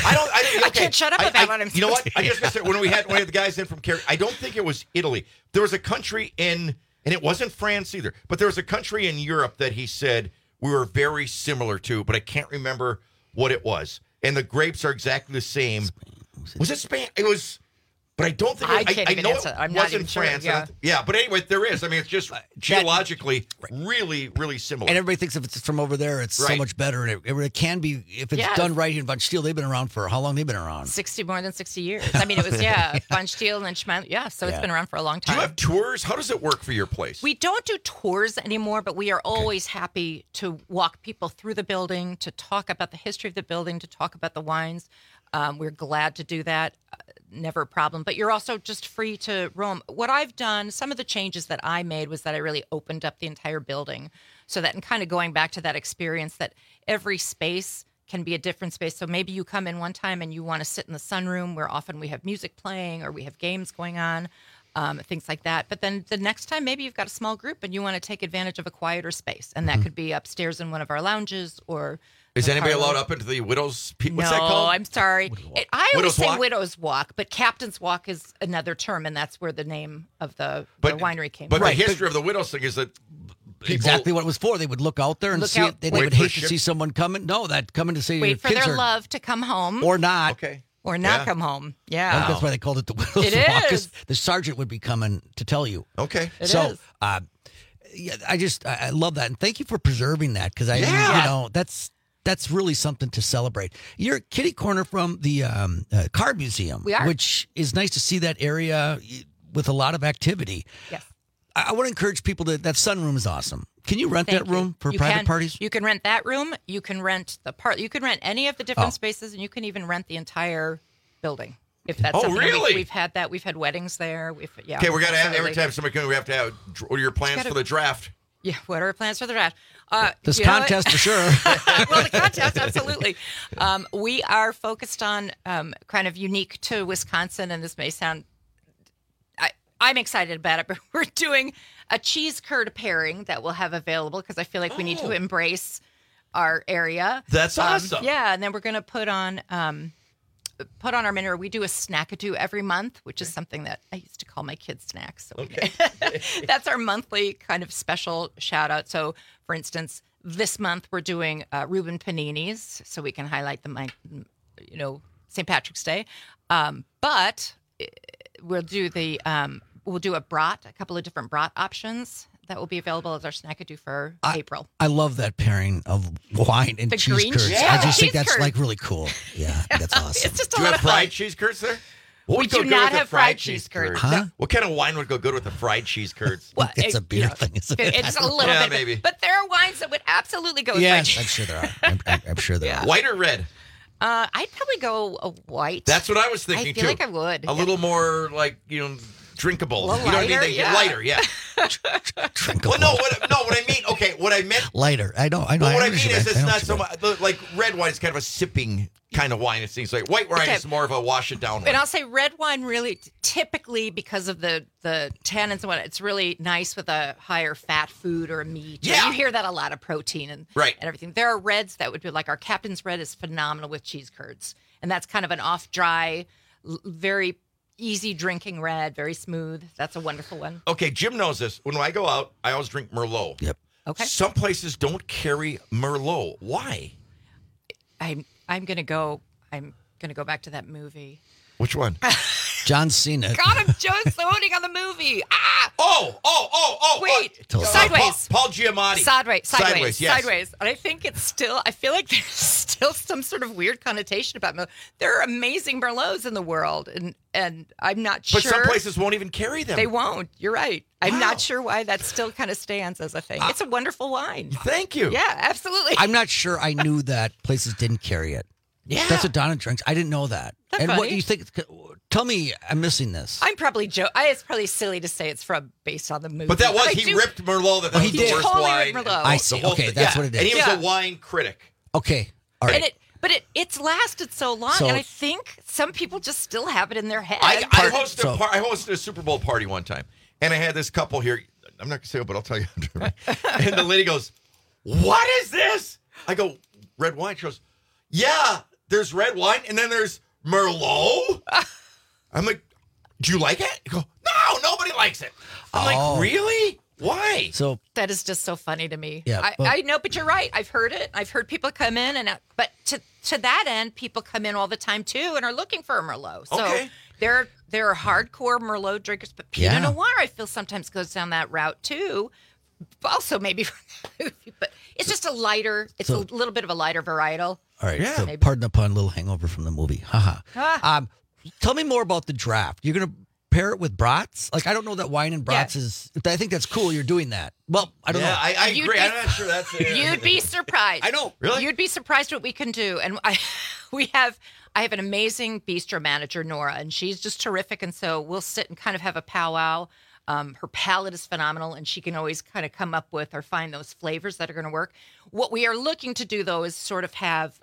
I can't shut up about what I'm You know what? saying. I just gonna say when we had the guys in from Cary, I don't think it was Italy. There was a country and it wasn't France either, but there was a country in Europe that he said we were very similar to, but I can't remember what it was. And the grapes are exactly the same. Was it Spain? It was. But I don't think I can't even know answer. I'm it not wasn't even sure, France. yeah. But anyway, there is. I mean, it's just geologically really, really similar. And everybody thinks if it's from over there, it's so Right. much better. And it can be, if it's Yes. done right here in Von Steel, they've been around for how long? They've been around. More than 60 years. I mean, it was, Bunch Steel and then Schmeil. Yeah, so it's Yeah. been around for a long Do time. you have tours? How does it work for your place? We don't do tours anymore, but we are always happy to walk people through the building, to talk about the history of the building, to talk about the wines. We're glad to do that. Never a problem. But you're also just free to roam. What I've done, some of the changes that I made was that I really opened up the entire building so that, and kind of going back to that experience, that every space can be a different space. So maybe you come in one time and you want to sit in the sunroom where often we have music playing or we have games going on. Things like that. But then the next time, maybe you've got a small group and you want to take advantage of a quieter space. And that could be upstairs in one of our lounges or... Is anybody parlor. allowed up into the Widow's... What's no, that called? I'm sorry. I always Widow's say Walk? Widow's Walk, but Captain's Walk is another term, and that's where the name of the winery came But from. the history of the Widow's thing is that people... Exactly what it was for. They would look out there and Look see out. it. They Wait would for hate to ship- see someone coming. No, that coming to see Wait for kids their are, love to come home. or not. Okay. Or not Yeah. come home. I Yeah. think that's why they called it the Widow's It Walk, 'cause is. the sergeant would be coming to tell you. Okay. It so, is. Yeah, I love that, and thank you for preserving that because you know that's really something to celebrate. You're kitty corner from the car museum, We are. which is nice to see that area with a lot of activity. Yes. I want to encourage people that sunroom is awesome. Can you rent Thank that room for You private can. parties? You can rent that room. You can rent the part. You can rent any of the different Oh. spaces, and you can even rent the entire building. If that's Oh, something. really? We've had that. We've had weddings there. Okay, we got to have every absolutely. time somebody comes, we have to have. What are your plans Gotta- for the draft? Yeah, what are our plans for the draft? This you know what? contest for sure. Well, the contest, absolutely. We are focused on kind of unique to Wisconsin, and this may sound... I'm excited about it, but we're doing a cheese curd pairing that we'll have available because I feel like we need to embrace our area. That's awesome. Yeah, and then we're going to put on our menu. We do a snackadoo every month, which is something that I used to call my kids' snacks. So that's our monthly kind of special shout out. So, for instance, this month we're doing Reuben paninis, so we can highlight St. Patrick's Day. But we'll do a brat, a couple of different brat options that will be available as our snackadoo for April. I love that pairing of wine and The cheese green curds. cheese- I Yeah, just think cheese that's curd. like really cool. Yeah, that's awesome. It's just a Do you lot have of fun. fried cheese curds there? What We would go do good not with the have fried cheese curds. Huh? What kind of wine would go good with the fried cheese curds? Well, It's a beer thing, isn't it? It's a little Yeah, bit, maybe. but there are wines that would absolutely go with fried Yes, cheese. I'm sure there are. I'm sure there are. White or red? I'd probably go a white. That's what I was thinking I feel too. like I would. A little more drinkable. A little you know what I mean? lighter, yeah. Lighter, yeah. Drinkable. Well, what I mean, okay, what I meant. Lighter. I know. But what I mean understand is, that. it's I know not what you so meant. much like red wine is kind of a sipping kind of wine. It seems like white wine Okay. is more of a wash it down. And Wine. I'll say red wine really typically because of the tannins and what it's really nice with a higher fat food or a meat. Yeah. You hear that a lot of protein and everything. There are reds that would be like our Captain's Red is phenomenal with cheese curds. And that's kind of an off dry, very easy drinking red, very smooth. That's a wonderful one. Okay, Jim knows this. When I go out, I always drink Merlot. Yep. Okay. Some places don't carry Merlot. Why? I'm gonna go back to that movie. Which one? John's seen it. Got him, Joe Exotic on the movie. Ah! Wait. Sideways. Paul Giamatti. Sideways. Yes. Sideways. And I think I feel like there's still some sort of weird connotation about Merlot. There are amazing Merlots in the world, and I'm not sure. But some places won't even carry them. They won't. You're right. I'm not sure why that still kind of stands as a thing. It's a wonderful wine. Thank you. Yeah, absolutely. I'm not sure I knew that places didn't carry it. Yeah. That's what Donna drinks. I didn't know that. That's and what funny. do you think? Tell me I'm missing this. I'm probably it's probably silly to say it's based on the movie. But that was, he ripped Merlot. That was he the did. worst Totally wine. ripped Merlot. I see. Okay, that's what it is. And he was a wine critic. Okay. All right. But it's lasted so long, So- and I think some people just still have it in their head. I hosted a Super Bowl party one time, and I had this couple here. I'm not going to say it, but I'll tell you. And the lady goes, "What is this?" I go, "Red wine." She goes, "Yeah, there's red wine, and then there's Merlot." I'm like, "Do you like it?" You go, "No, nobody likes it." I'm like, "Really? Why?" So that is just so funny to me. Yeah, I know, but you're right. I've heard it. I've heard people come in, but to that end, people come in all the time too and are looking for a Merlot. So Okay. there are hardcore Merlot drinkers, but Pinot Yeah. Noir I feel sometimes goes down that route too. Also maybe for the movie, but it's just a little bit of a lighter varietal. All right. So Maybe. pardon the pun, little hangover from the movie. Haha. Ah. Tell me more about the draft. You're going to pair it with brats? Like, I don't know that wine and brats is. I think that's cool. You're doing that. Well, I don't know. I agree. I'm not sure that's it. You'd be surprised. I know. Really? You'd be surprised what we can do. And I have an amazing bistro manager, Nora, and she's just terrific. And so we'll sit and kind of have a powwow. Her palate is phenomenal, and she can always kind of come up with or find those flavors that are going to work. What we are looking to do, though, is sort of have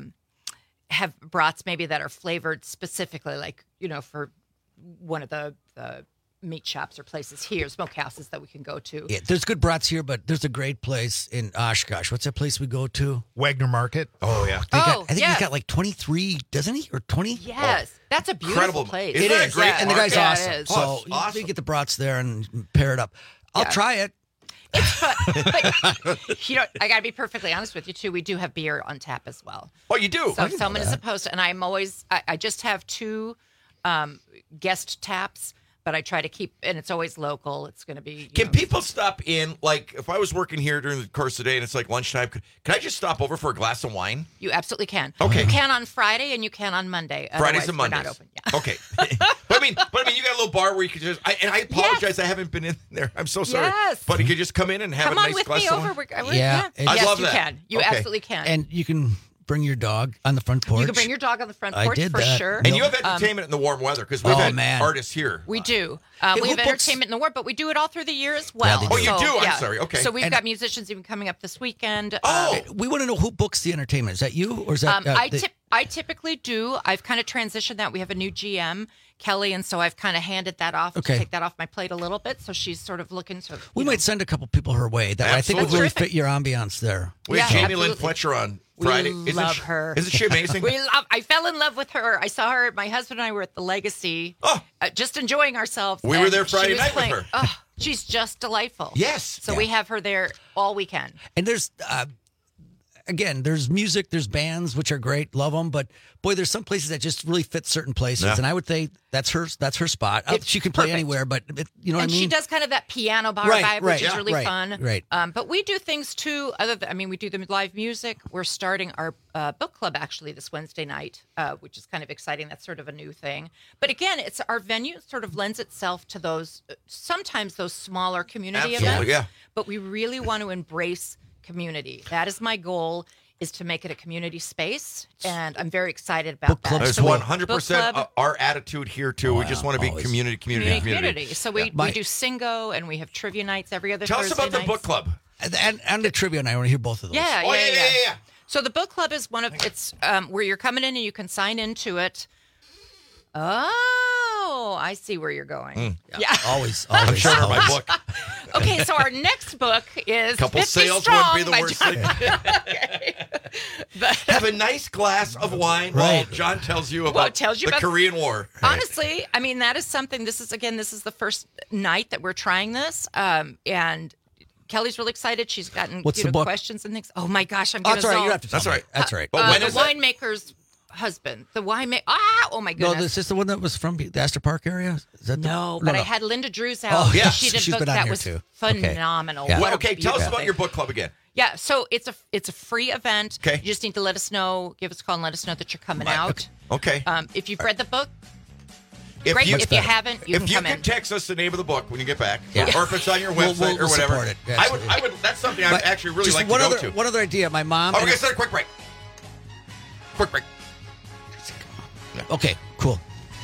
brats maybe that are flavored specifically, like, for one of the meat shops or places here, smokehouses that we can go to. Yeah, there's good brats here, but there's a great place in Oshkosh. What's that place we go to? Wagner Market. Oh, yeah. I think he's got like 23, doesn't he? Or 20? Yes. That's a beautiful Incredible. place. Isn't that a great And the guy's Yeah, awesome. it is. So it's awesome. you get the brats there and pair it up. I'll Yeah. try it. It's fun. But, I got to be perfectly honest with you, too. We do have beer on tap as well. Oh, you do? So if someone is opposed to, and I just have 2 guest taps, but I try to keep, and it's always local. It's going to be. Can people stop in? Like, if I was working here during the course of the day and it's like lunchtime, can I just stop over for a glass of wine? You absolutely can. Okay. You can on Friday and you can on Monday. Fridays Otherwise, and we're Mondays. not open. Yeah. Okay. but I mean, you got a little bar where you could just. I apologize, I haven't been in there. I'm so sorry. Yes. But you could just come in and have Come a on nice with glass me of over. wine. Yeah. I'd Yes, love you that. can. You Okay. absolutely can. And you can bring your dog on the front porch. You can bring your dog on the front I porch did for that. sure. And you have entertainment in the warm weather because we've had artists here. We do. Hey, We who have books- entertainment in the war, but we do it all through the year as well. they do. Oh, you do? I'm sorry. Okay. So we've And- got musicians even coming up this weekend. We want to know who books the entertainment. Is that you or is that? I typically do. I've kind of transitioned that. We have a new GM, Kelly, and so I've kind of handed that off to take that off my plate a little bit. So she's sort of looking to. We might send a couple people her way. That I think would really fit your ambiance there. We have Jamie Lynn Fletcher on Friday. We love her. Isn't she amazing? I fell in love with her. I saw her. My husband and I were at the Legacy, just enjoying ourselves. We were and there she Friday was night with playing- her. Oh, she's just delightful. Yes. So we have her there all weekend. And there's, again, there's music, there's bands, which are great, love them. But boy, there's some places that just really fit certain places. Yeah. And I would say that's her spot. It's She can play perfect. anywhere, but you know what I And mean? she does kind of that piano bar Right, vibe, right, which is yeah, really right, fun. right. But we do things too. We do the live music. We're starting our book club actually this Wednesday night, which is kind of exciting. That's sort of a new thing. But again, it's our venue sort of lends itself to those sometimes those smaller community Absolutely, events. yeah. But we really want to embrace community. That is my goal. Is to make it a community space, and I'm very excited about that. There's So 100% Book club, our attitude here too. We just want to be community. So we do Singo, and we have trivia nights every other Tell us Thursday about the nights. book club. And the trivia night. I want to hear both of those. Yeah. So the book club is one of it's where you're coming in and you can sign into it. Oh, I see where you're going. Yeah. Always. I'm showing her my book. Okay, so our next book is Couple 50 sales Strong wouldn't be the by worst John. thing. Have a nice glass of wine while John tells you about the Korean War. Honestly, I mean, that is something. This is the first night that we're trying this, and Kelly's really excited. She's gotten What's the book? questions and things. Oh my gosh, I'm Oh, going that's all right. You zone. don't have to tell me. That's right. But when The is it? winemaker's husband, the winemaker. Oh my No, goodness. is this the one that was from the Astor Park area? Is that No, the, but I had Linda Drews out. Oh, yeah. She did She's a book been on that here was too. phenomenal. Okay. Yeah. What a Okay, tell us beautiful about thing. your book club again. Yeah, so it's a free event. Okay. You just need to let us know, give us a call and let us know that you're coming out. Okay. If you've read the book, If great. you- If you haven't, you can come can in. text us the name of the book when you get back, Yeah. or if it's on your We'll- website we'll or whatever, support it. Yeah, I would. That's something I'd But actually really just like one to other, go to. One other idea. My mom. Oh, we're gonna set a quick break. Quick break. Okay, cool.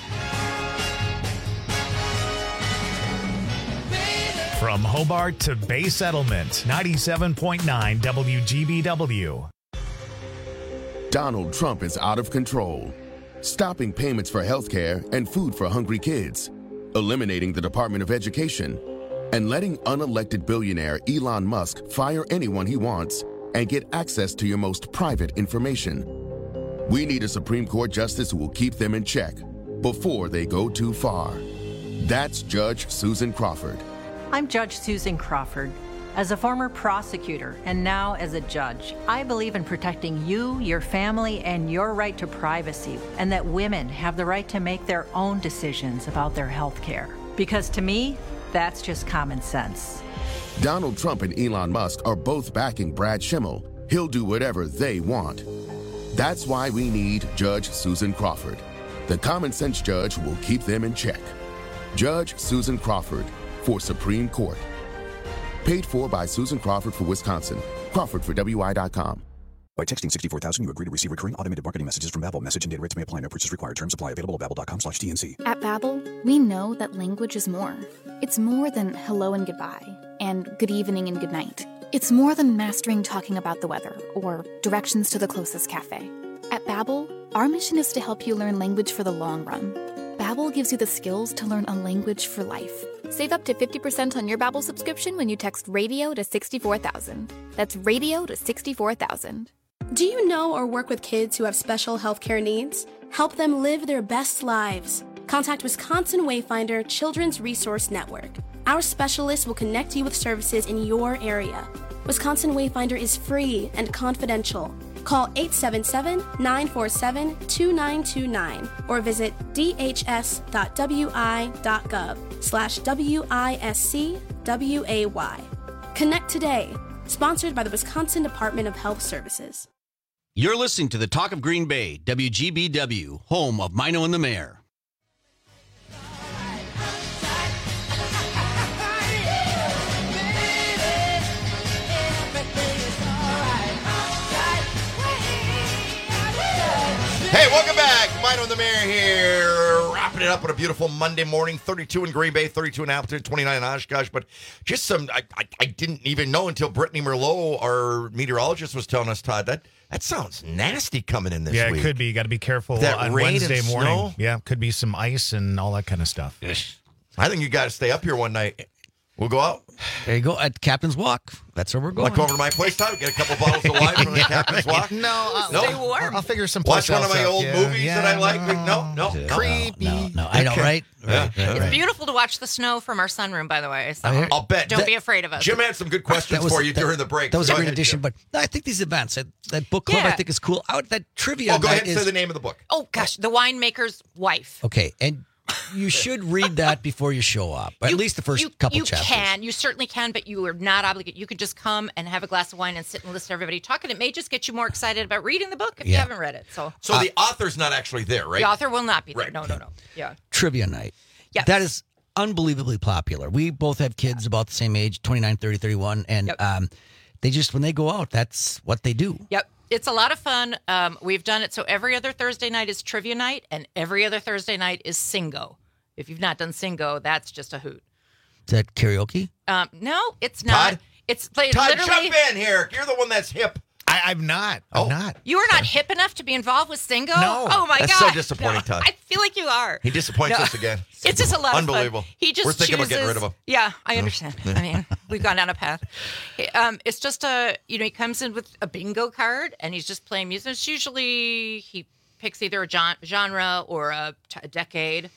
From Hobart to Bay Settlement, 97.9 WGBW. Donald Trump is out of control, stopping payments for healthcare and food for hungry kids, eliminating the Department of Education, and letting unelected billionaire Elon Musk fire anyone he wants and get access to your most private information. We need a Supreme Court justice who will keep them in check before they go too far. That's Judge Susan Crawford. I'm Judge Susan Crawford. As a former prosecutor and now as a judge, I believe in protecting you, your family, and your right to privacy, and that women have the right to make their own decisions about their health care. Because to me, that's just common sense. Donald Trump and Elon Musk are both backing Brad Schimmel. He'll do whatever they want. That's why we need Judge Susan Crawford, the common sense judge who will keep them in check. Judge Susan Crawford for Supreme Court. Paid for by Susan Crawford for Wisconsin. Crawford for WI.com. By texting 64,000, you agree to receive recurring automated marketing messages from Babbel. Message and data rates may apply. No purchase required. Terms apply. Available at babbel.com/TNC. At Babbel, we know that language is more. It's more than hello and goodbye, and good evening and good night. It's more than mastering talking about the weather or directions to the closest cafe. At Babbel, our mission is to help you learn language for the long run. Babbel gives you the skills to learn a language for life. Save up to 50% on your Babbel subscription when you text radio to 64,000. That's radio to 64,000. Do you know or work with kids who have special healthcare needs? Help them live their best lives. Contact Wisconsin Wayfinder Children's Resource Network. Our specialists will connect you with services in your area. Wisconsin Wayfinder is free and confidential. Call 877-947-2929 or visit dhs.wi.gov/WISCWAY. Connect today. Sponsored by the Wisconsin Department of Health Services. You're listening to the Talk of Green Bay, WGBW, home of Mino and the Mayor. Hey, welcome back. Mino and the Mayor here, wrapping it up on a beautiful Monday morning. 32 in Green Bay, 32 in Appleton, 29 in Oshkosh. But just some, I didn't even know until Brittany Merlot, our meteorologist, was telling us, Todd, that sounds nasty coming in this week. Yeah, it could be. You got to be careful That on rain Wednesday and morning. snow? Yeah, could be some ice and all that kind of stuff. I think you got to stay up here one night. We'll go out. There you go, at Captain's Walk. That's where we're going. Like go over to my place, Todd, get a couple bottles of wine from the Captain's Walk. I'll figure some Watch place one of else my out. old Yeah, movies yeah, that I like. No. Creepy. No, I know, right? Yeah. It's beautiful to watch the snow from our sunroom, by the way. So I'll bet. Don't be afraid of us. Jim had some good questions for you during the break. That was Go a great ahead, addition. Jim. But I think these events, that book club, Yeah. I think is cool. That trivia. Oh, go ahead night and say is- the name of the book. Oh, gosh. The Winemaker's Wife. Okay, and you should read that before you show up. At least the first couple chapters. You certainly can, but you are not obligated. You could just come and have a glass of wine and sit and listen to everybody talk, and it may just get you more excited about reading the book if you Yeah. haven't read it. So the author's not actually there, right? The author will not be there. Right. No. Yeah. Trivia night. Yes. That is unbelievably popular. We both have kids about the same age, 29, 30, 31, and they just, when they go out, that's what they do. Yep. It's a lot of fun. We've done it so every other Thursday night is trivia night, and every other Thursday night is Singo. If you've not done Singo, that's just a hoot. Is that karaoke? No, it's not. Todd? It's Todd, literally. jump in here. You're the one that's hip. I'm not. I'm not. You are not hip enough to be involved with Singo? No. Oh, my That's God. so disappointing, No, Todd. I feel like you are. He disappoints No. us again. It's just a lot of fun. Unbelievable. He just We're thinking about getting rid of him. Yeah, I understand. I mean, we've gone down a path. It's just he comes in with a bingo card and he's just playing music. It's usually he picks either a genre or a decade.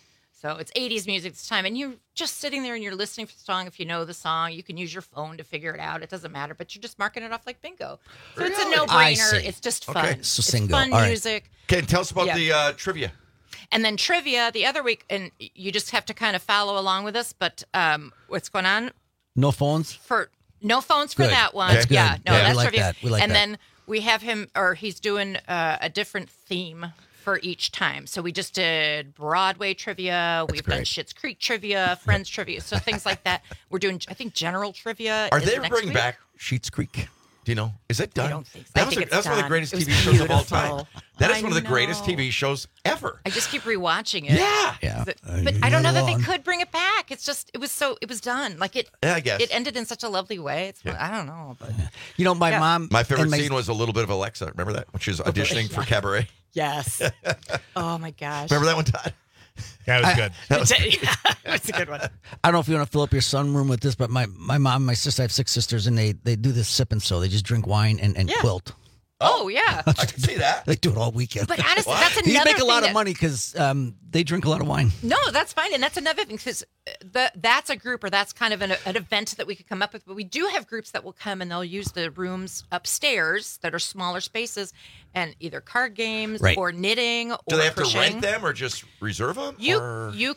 So it's 80s music this time, and you're just sitting there and you're listening for the song. If you know the song, you can use your phone to figure it out. It doesn't matter, but you're just marking it off like bingo. So it's a no-brainer. It's just fun. Okay. So it's fun music. Okay, tell us about the trivia. And then trivia the other week, and you just have to kind of follow along with us. But what's going on? No phones? No phones for Good. that one. That's good. Yeah, no, Yeah, that's we like trivia. that. We like and that. then we have him, or he's doing a different theme for each time. So we just did Broadway trivia. We've done Schitt's Creek trivia, Friends trivia, so things like that. We're doing, I think, general trivia. Are is they next bringing week. back Schitt's Creek? Do you know? Is it done? I don't think so. That's one of the greatest TV shows of all time. That is one of the greatest TV shows ever. I just keep rewatching it. Yeah. But I don't know that they could bring it back. It's just, it was done. Like it, Yeah, I guess. it ended in such a lovely way. It's, I don't know. But You know, my mom. My favorite and scene was a little bit of Alexa. Remember that? When she was auditioning for Cabaret. Yes. Oh, my gosh. Remember that one, Todd? That was good. That's a good one. I don't know if you want to fill up your sunroom with this, but my mom, my sister, I have 6 sisters, and they do this sip and sew. They just drink wine and quilt. Oh, yeah. I can see that. They do it all weekend. But honestly, that's another You make a lot thing of money because they drink a lot of wine. No, that's fine. And that's another thing because that's a group or that's kind of an event that we could come up with. But we do have groups that will come and they'll use the rooms upstairs that are smaller spaces and either card games or knitting or Do they have crocheting. to rent them or just reserve them? You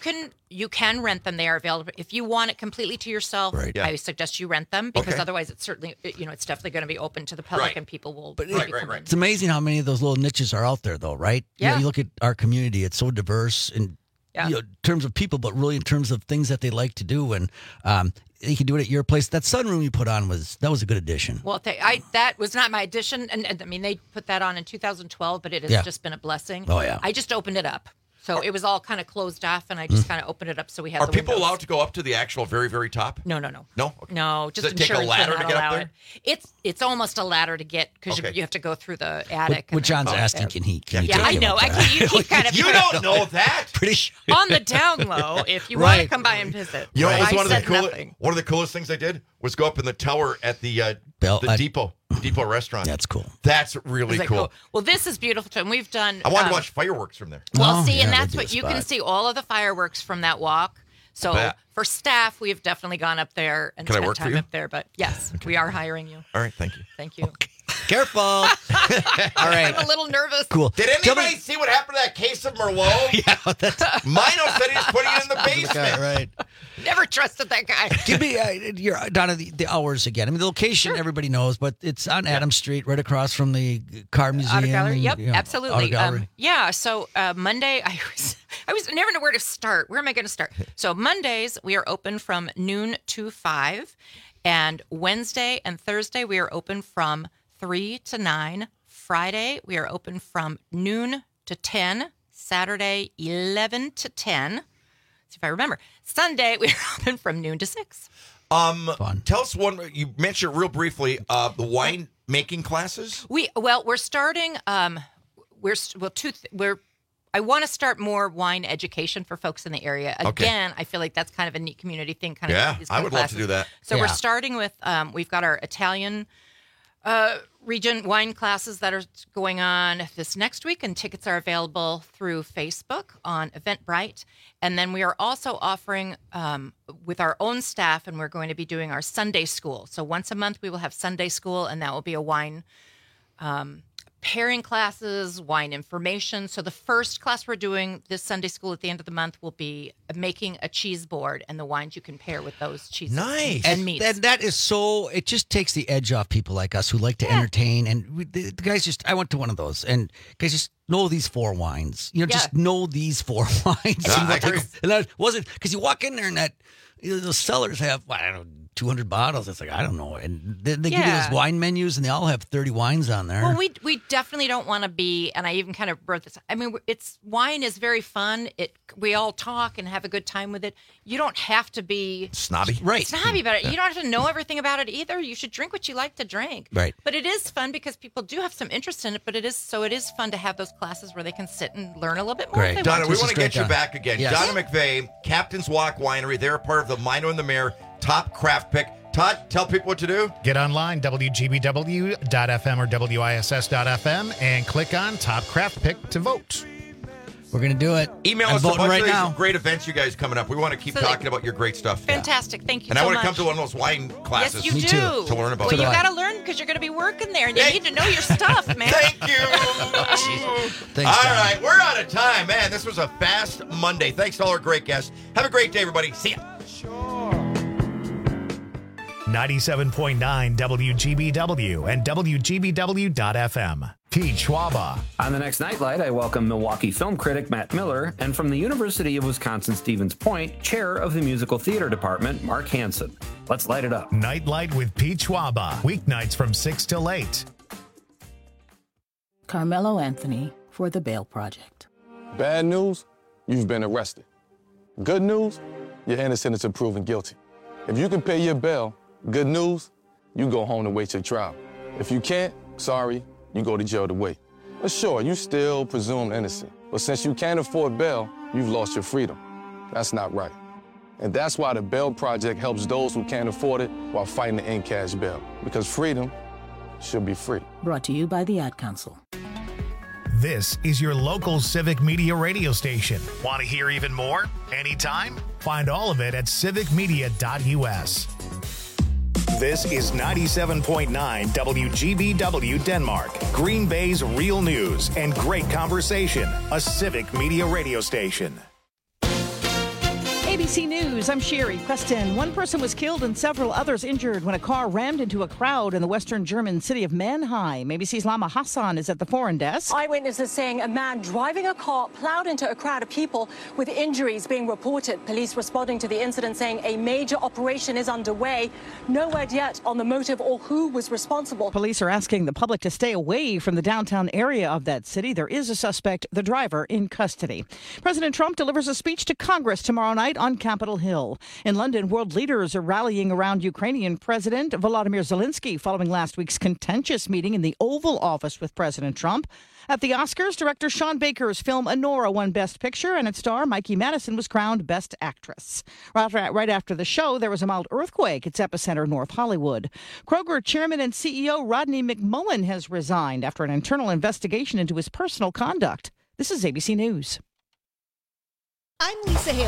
can rent them. They are available. If you want it completely to yourself, I suggest you rent them because otherwise it's certainly, it's definitely going to be open to the public and people will come in. It's amazing how many of those little niches are out there, though, right? Yeah. You look at our community; it's so diverse in terms of people, but really in terms of things that they like to do. And you can do it at your place. That sunroom you put on was a good addition. Well, that was not my addition, and I mean they put that on in 2012, but it has just been a blessing. Oh yeah, I just opened it up. So it was all kind of closed off, and I just kind of opened it up so we have. Are the people windows. allowed to go up to the actual very, very top? No. No? Okay. No, just Does it take a insurance ladder would to not get up allow there? it. It's almost a ladder to get because you have to go through the attic. What John's asking, can he? Can you Yeah, take I him know. up I there? can. You keep kind of. You don't know that. Pretty sure. On the down low, if you want to come by and visit. You know, it was I one said of the coolest things they did was go up in the tower at the Depot restaurant. That's cool. That's really cool. Well, this is beautiful too. And we've done. I want to watch fireworks from there. Well, and that's what you can see all of the fireworks from that walk. So for staff, we have definitely gone up there and Can I spent work for time you? up there. But yes, we are hiring you. All right, thank you. Thank you. Careful. All right. I'm a little nervous. Cool. Did anybody see what happened to that case of Merlot? Mino said he was putting it in the basement. Right. Never trusted that guy. Give me Donna the hours again. I mean, the location everybody knows, but it's on Adams Street, right across from the car museum. Auto gallery. Yep, and, absolutely. Auto gallery. So Monday, I was never know where to start. Where am I going to start? So Mondays we are open from noon to 5, and Wednesday and Thursday we are open from 3 to 9. Friday we are open from noon to 10. Saturday 11 to 10. See if I remember. Sunday we are open from noon to 6. Tell us one. You mentioned real briefly the wine making classes. We're starting. I want to start more wine education for folks in the area. Again, I feel like that's kind of a neat community thing. I would love to do that. So we're starting with. We've got our Italian region wine classes that are going on this next week, and tickets are available through Facebook on Eventbrite. And then we are also offering with our own staff, and we're going to be doing our Sunday school. So once a month we will have Sunday school, and that will be a wine pairing classes, wine information. So the first class we're doing this Sunday school at the end of the month will be making a cheese board and the wines you can pair with those cheeses. Nice. And meats. And that is so, it just takes the edge off people like us who like to entertain. And the guys I went to one of those, and guys just know these 4 wines. Just know these 4 wines. And that wasn't, because you walk in there and those sellers have, I don't know, 200 bottles. It's like, I don't know. And they give you those wine menus, and they all have 30 wines on there. Well, we definitely don't want to be, and I even kind of wrote this. I mean, wine is very fun. We all talk and have a good time with it. You don't have to be snobby, Snobby about it. You don't have to know everything about it either. You should drink what you like to drink. Right. But it is fun because people do have some interest in it. But it is fun to have those classes where they can sit and learn a little bit more. Great, Donna. We want to get you back again. Yes. Donna McVeigh, Captain's Walk Winery. They're a part of the Mino and the Mayor Top Craft Pick. Todd, tell people what to do. Get online, WGBW.FM or WISS.FM, and click on Top Craft Pick to vote. We're going to do it. Email I'm us a voting bunch right of these now. great events you guys coming up. We want to keep talking about your great stuff. Fantastic. Thank you and so I want much. to come to one of those wine classes. Yes, you do. To learn about Well, you that. got to learn because you're going to be working there, and you need to know your stuff, man. Thank you. Thanks, all John. right, we're out of time. Man, this was a fast Monday. Thanks to all our great guests. Have a great day, everybody. See ya. 97.9 WGBW and WGBW.FM. Pete Schwaba. On the next Nightlight, I welcome Milwaukee film critic Matt Miller, and from the University of Wisconsin-Stevens Point, chair of the musical theater department, Mark Hansen. Let's light it up. Nightlight with Pete Schwaba. Weeknights from 6 till 8. Carmelo Anthony for the Bail Project. Bad news, you've been arrested. Good news, you're innocent until proven guilty. If you can pay your bail, good news, you go home to wait your trial. If you can't, sorry, you go to jail to wait. But sure, you still presume innocent. But since you can't afford bail, you've lost your freedom. That's not right. And that's why the Bail Project helps those who can't afford it while fighting to end cash bail. Because freedom should be free. Brought to you by the Ad Council. This is your local Civic Media radio station. Want to hear even more? Anytime? Find all of it at civicmedia.us. This is 97.9 WGBW Denmark, Green Bay's real news and great conversation, a Civic Media radio station. ABC News, I'm Sherry Preston. One person was killed and several others injured when a car rammed into a crowd in the western German city of Mannheim. ABC's Lama Hassan is at the foreign desk. Eyewitnesses saying a man driving a car plowed into a crowd of people with injuries being reported. Police responding to the incident saying a major operation is underway. No word yet on the motive or who was responsible. Police are asking the public to stay away from the downtown area of that city. There is a suspect, the driver, in custody. President Trump delivers a speech to Congress tomorrow night on Capitol Hill. In London, world leaders are rallying around Ukrainian President Volodymyr Zelensky following last week's contentious meeting in the Oval Office with President Trump. At the Oscars, director Sean Baker's film Anora won Best Picture, and its star Mikey Madison was crowned Best Actress. Right after the show, there was a mild earthquake. Its epicenter, North Hollywood. Kroger chairman and CEO Rodney McMullen has resigned after an internal investigation into his personal conduct. This is ABC News. I'm Lisa Hale.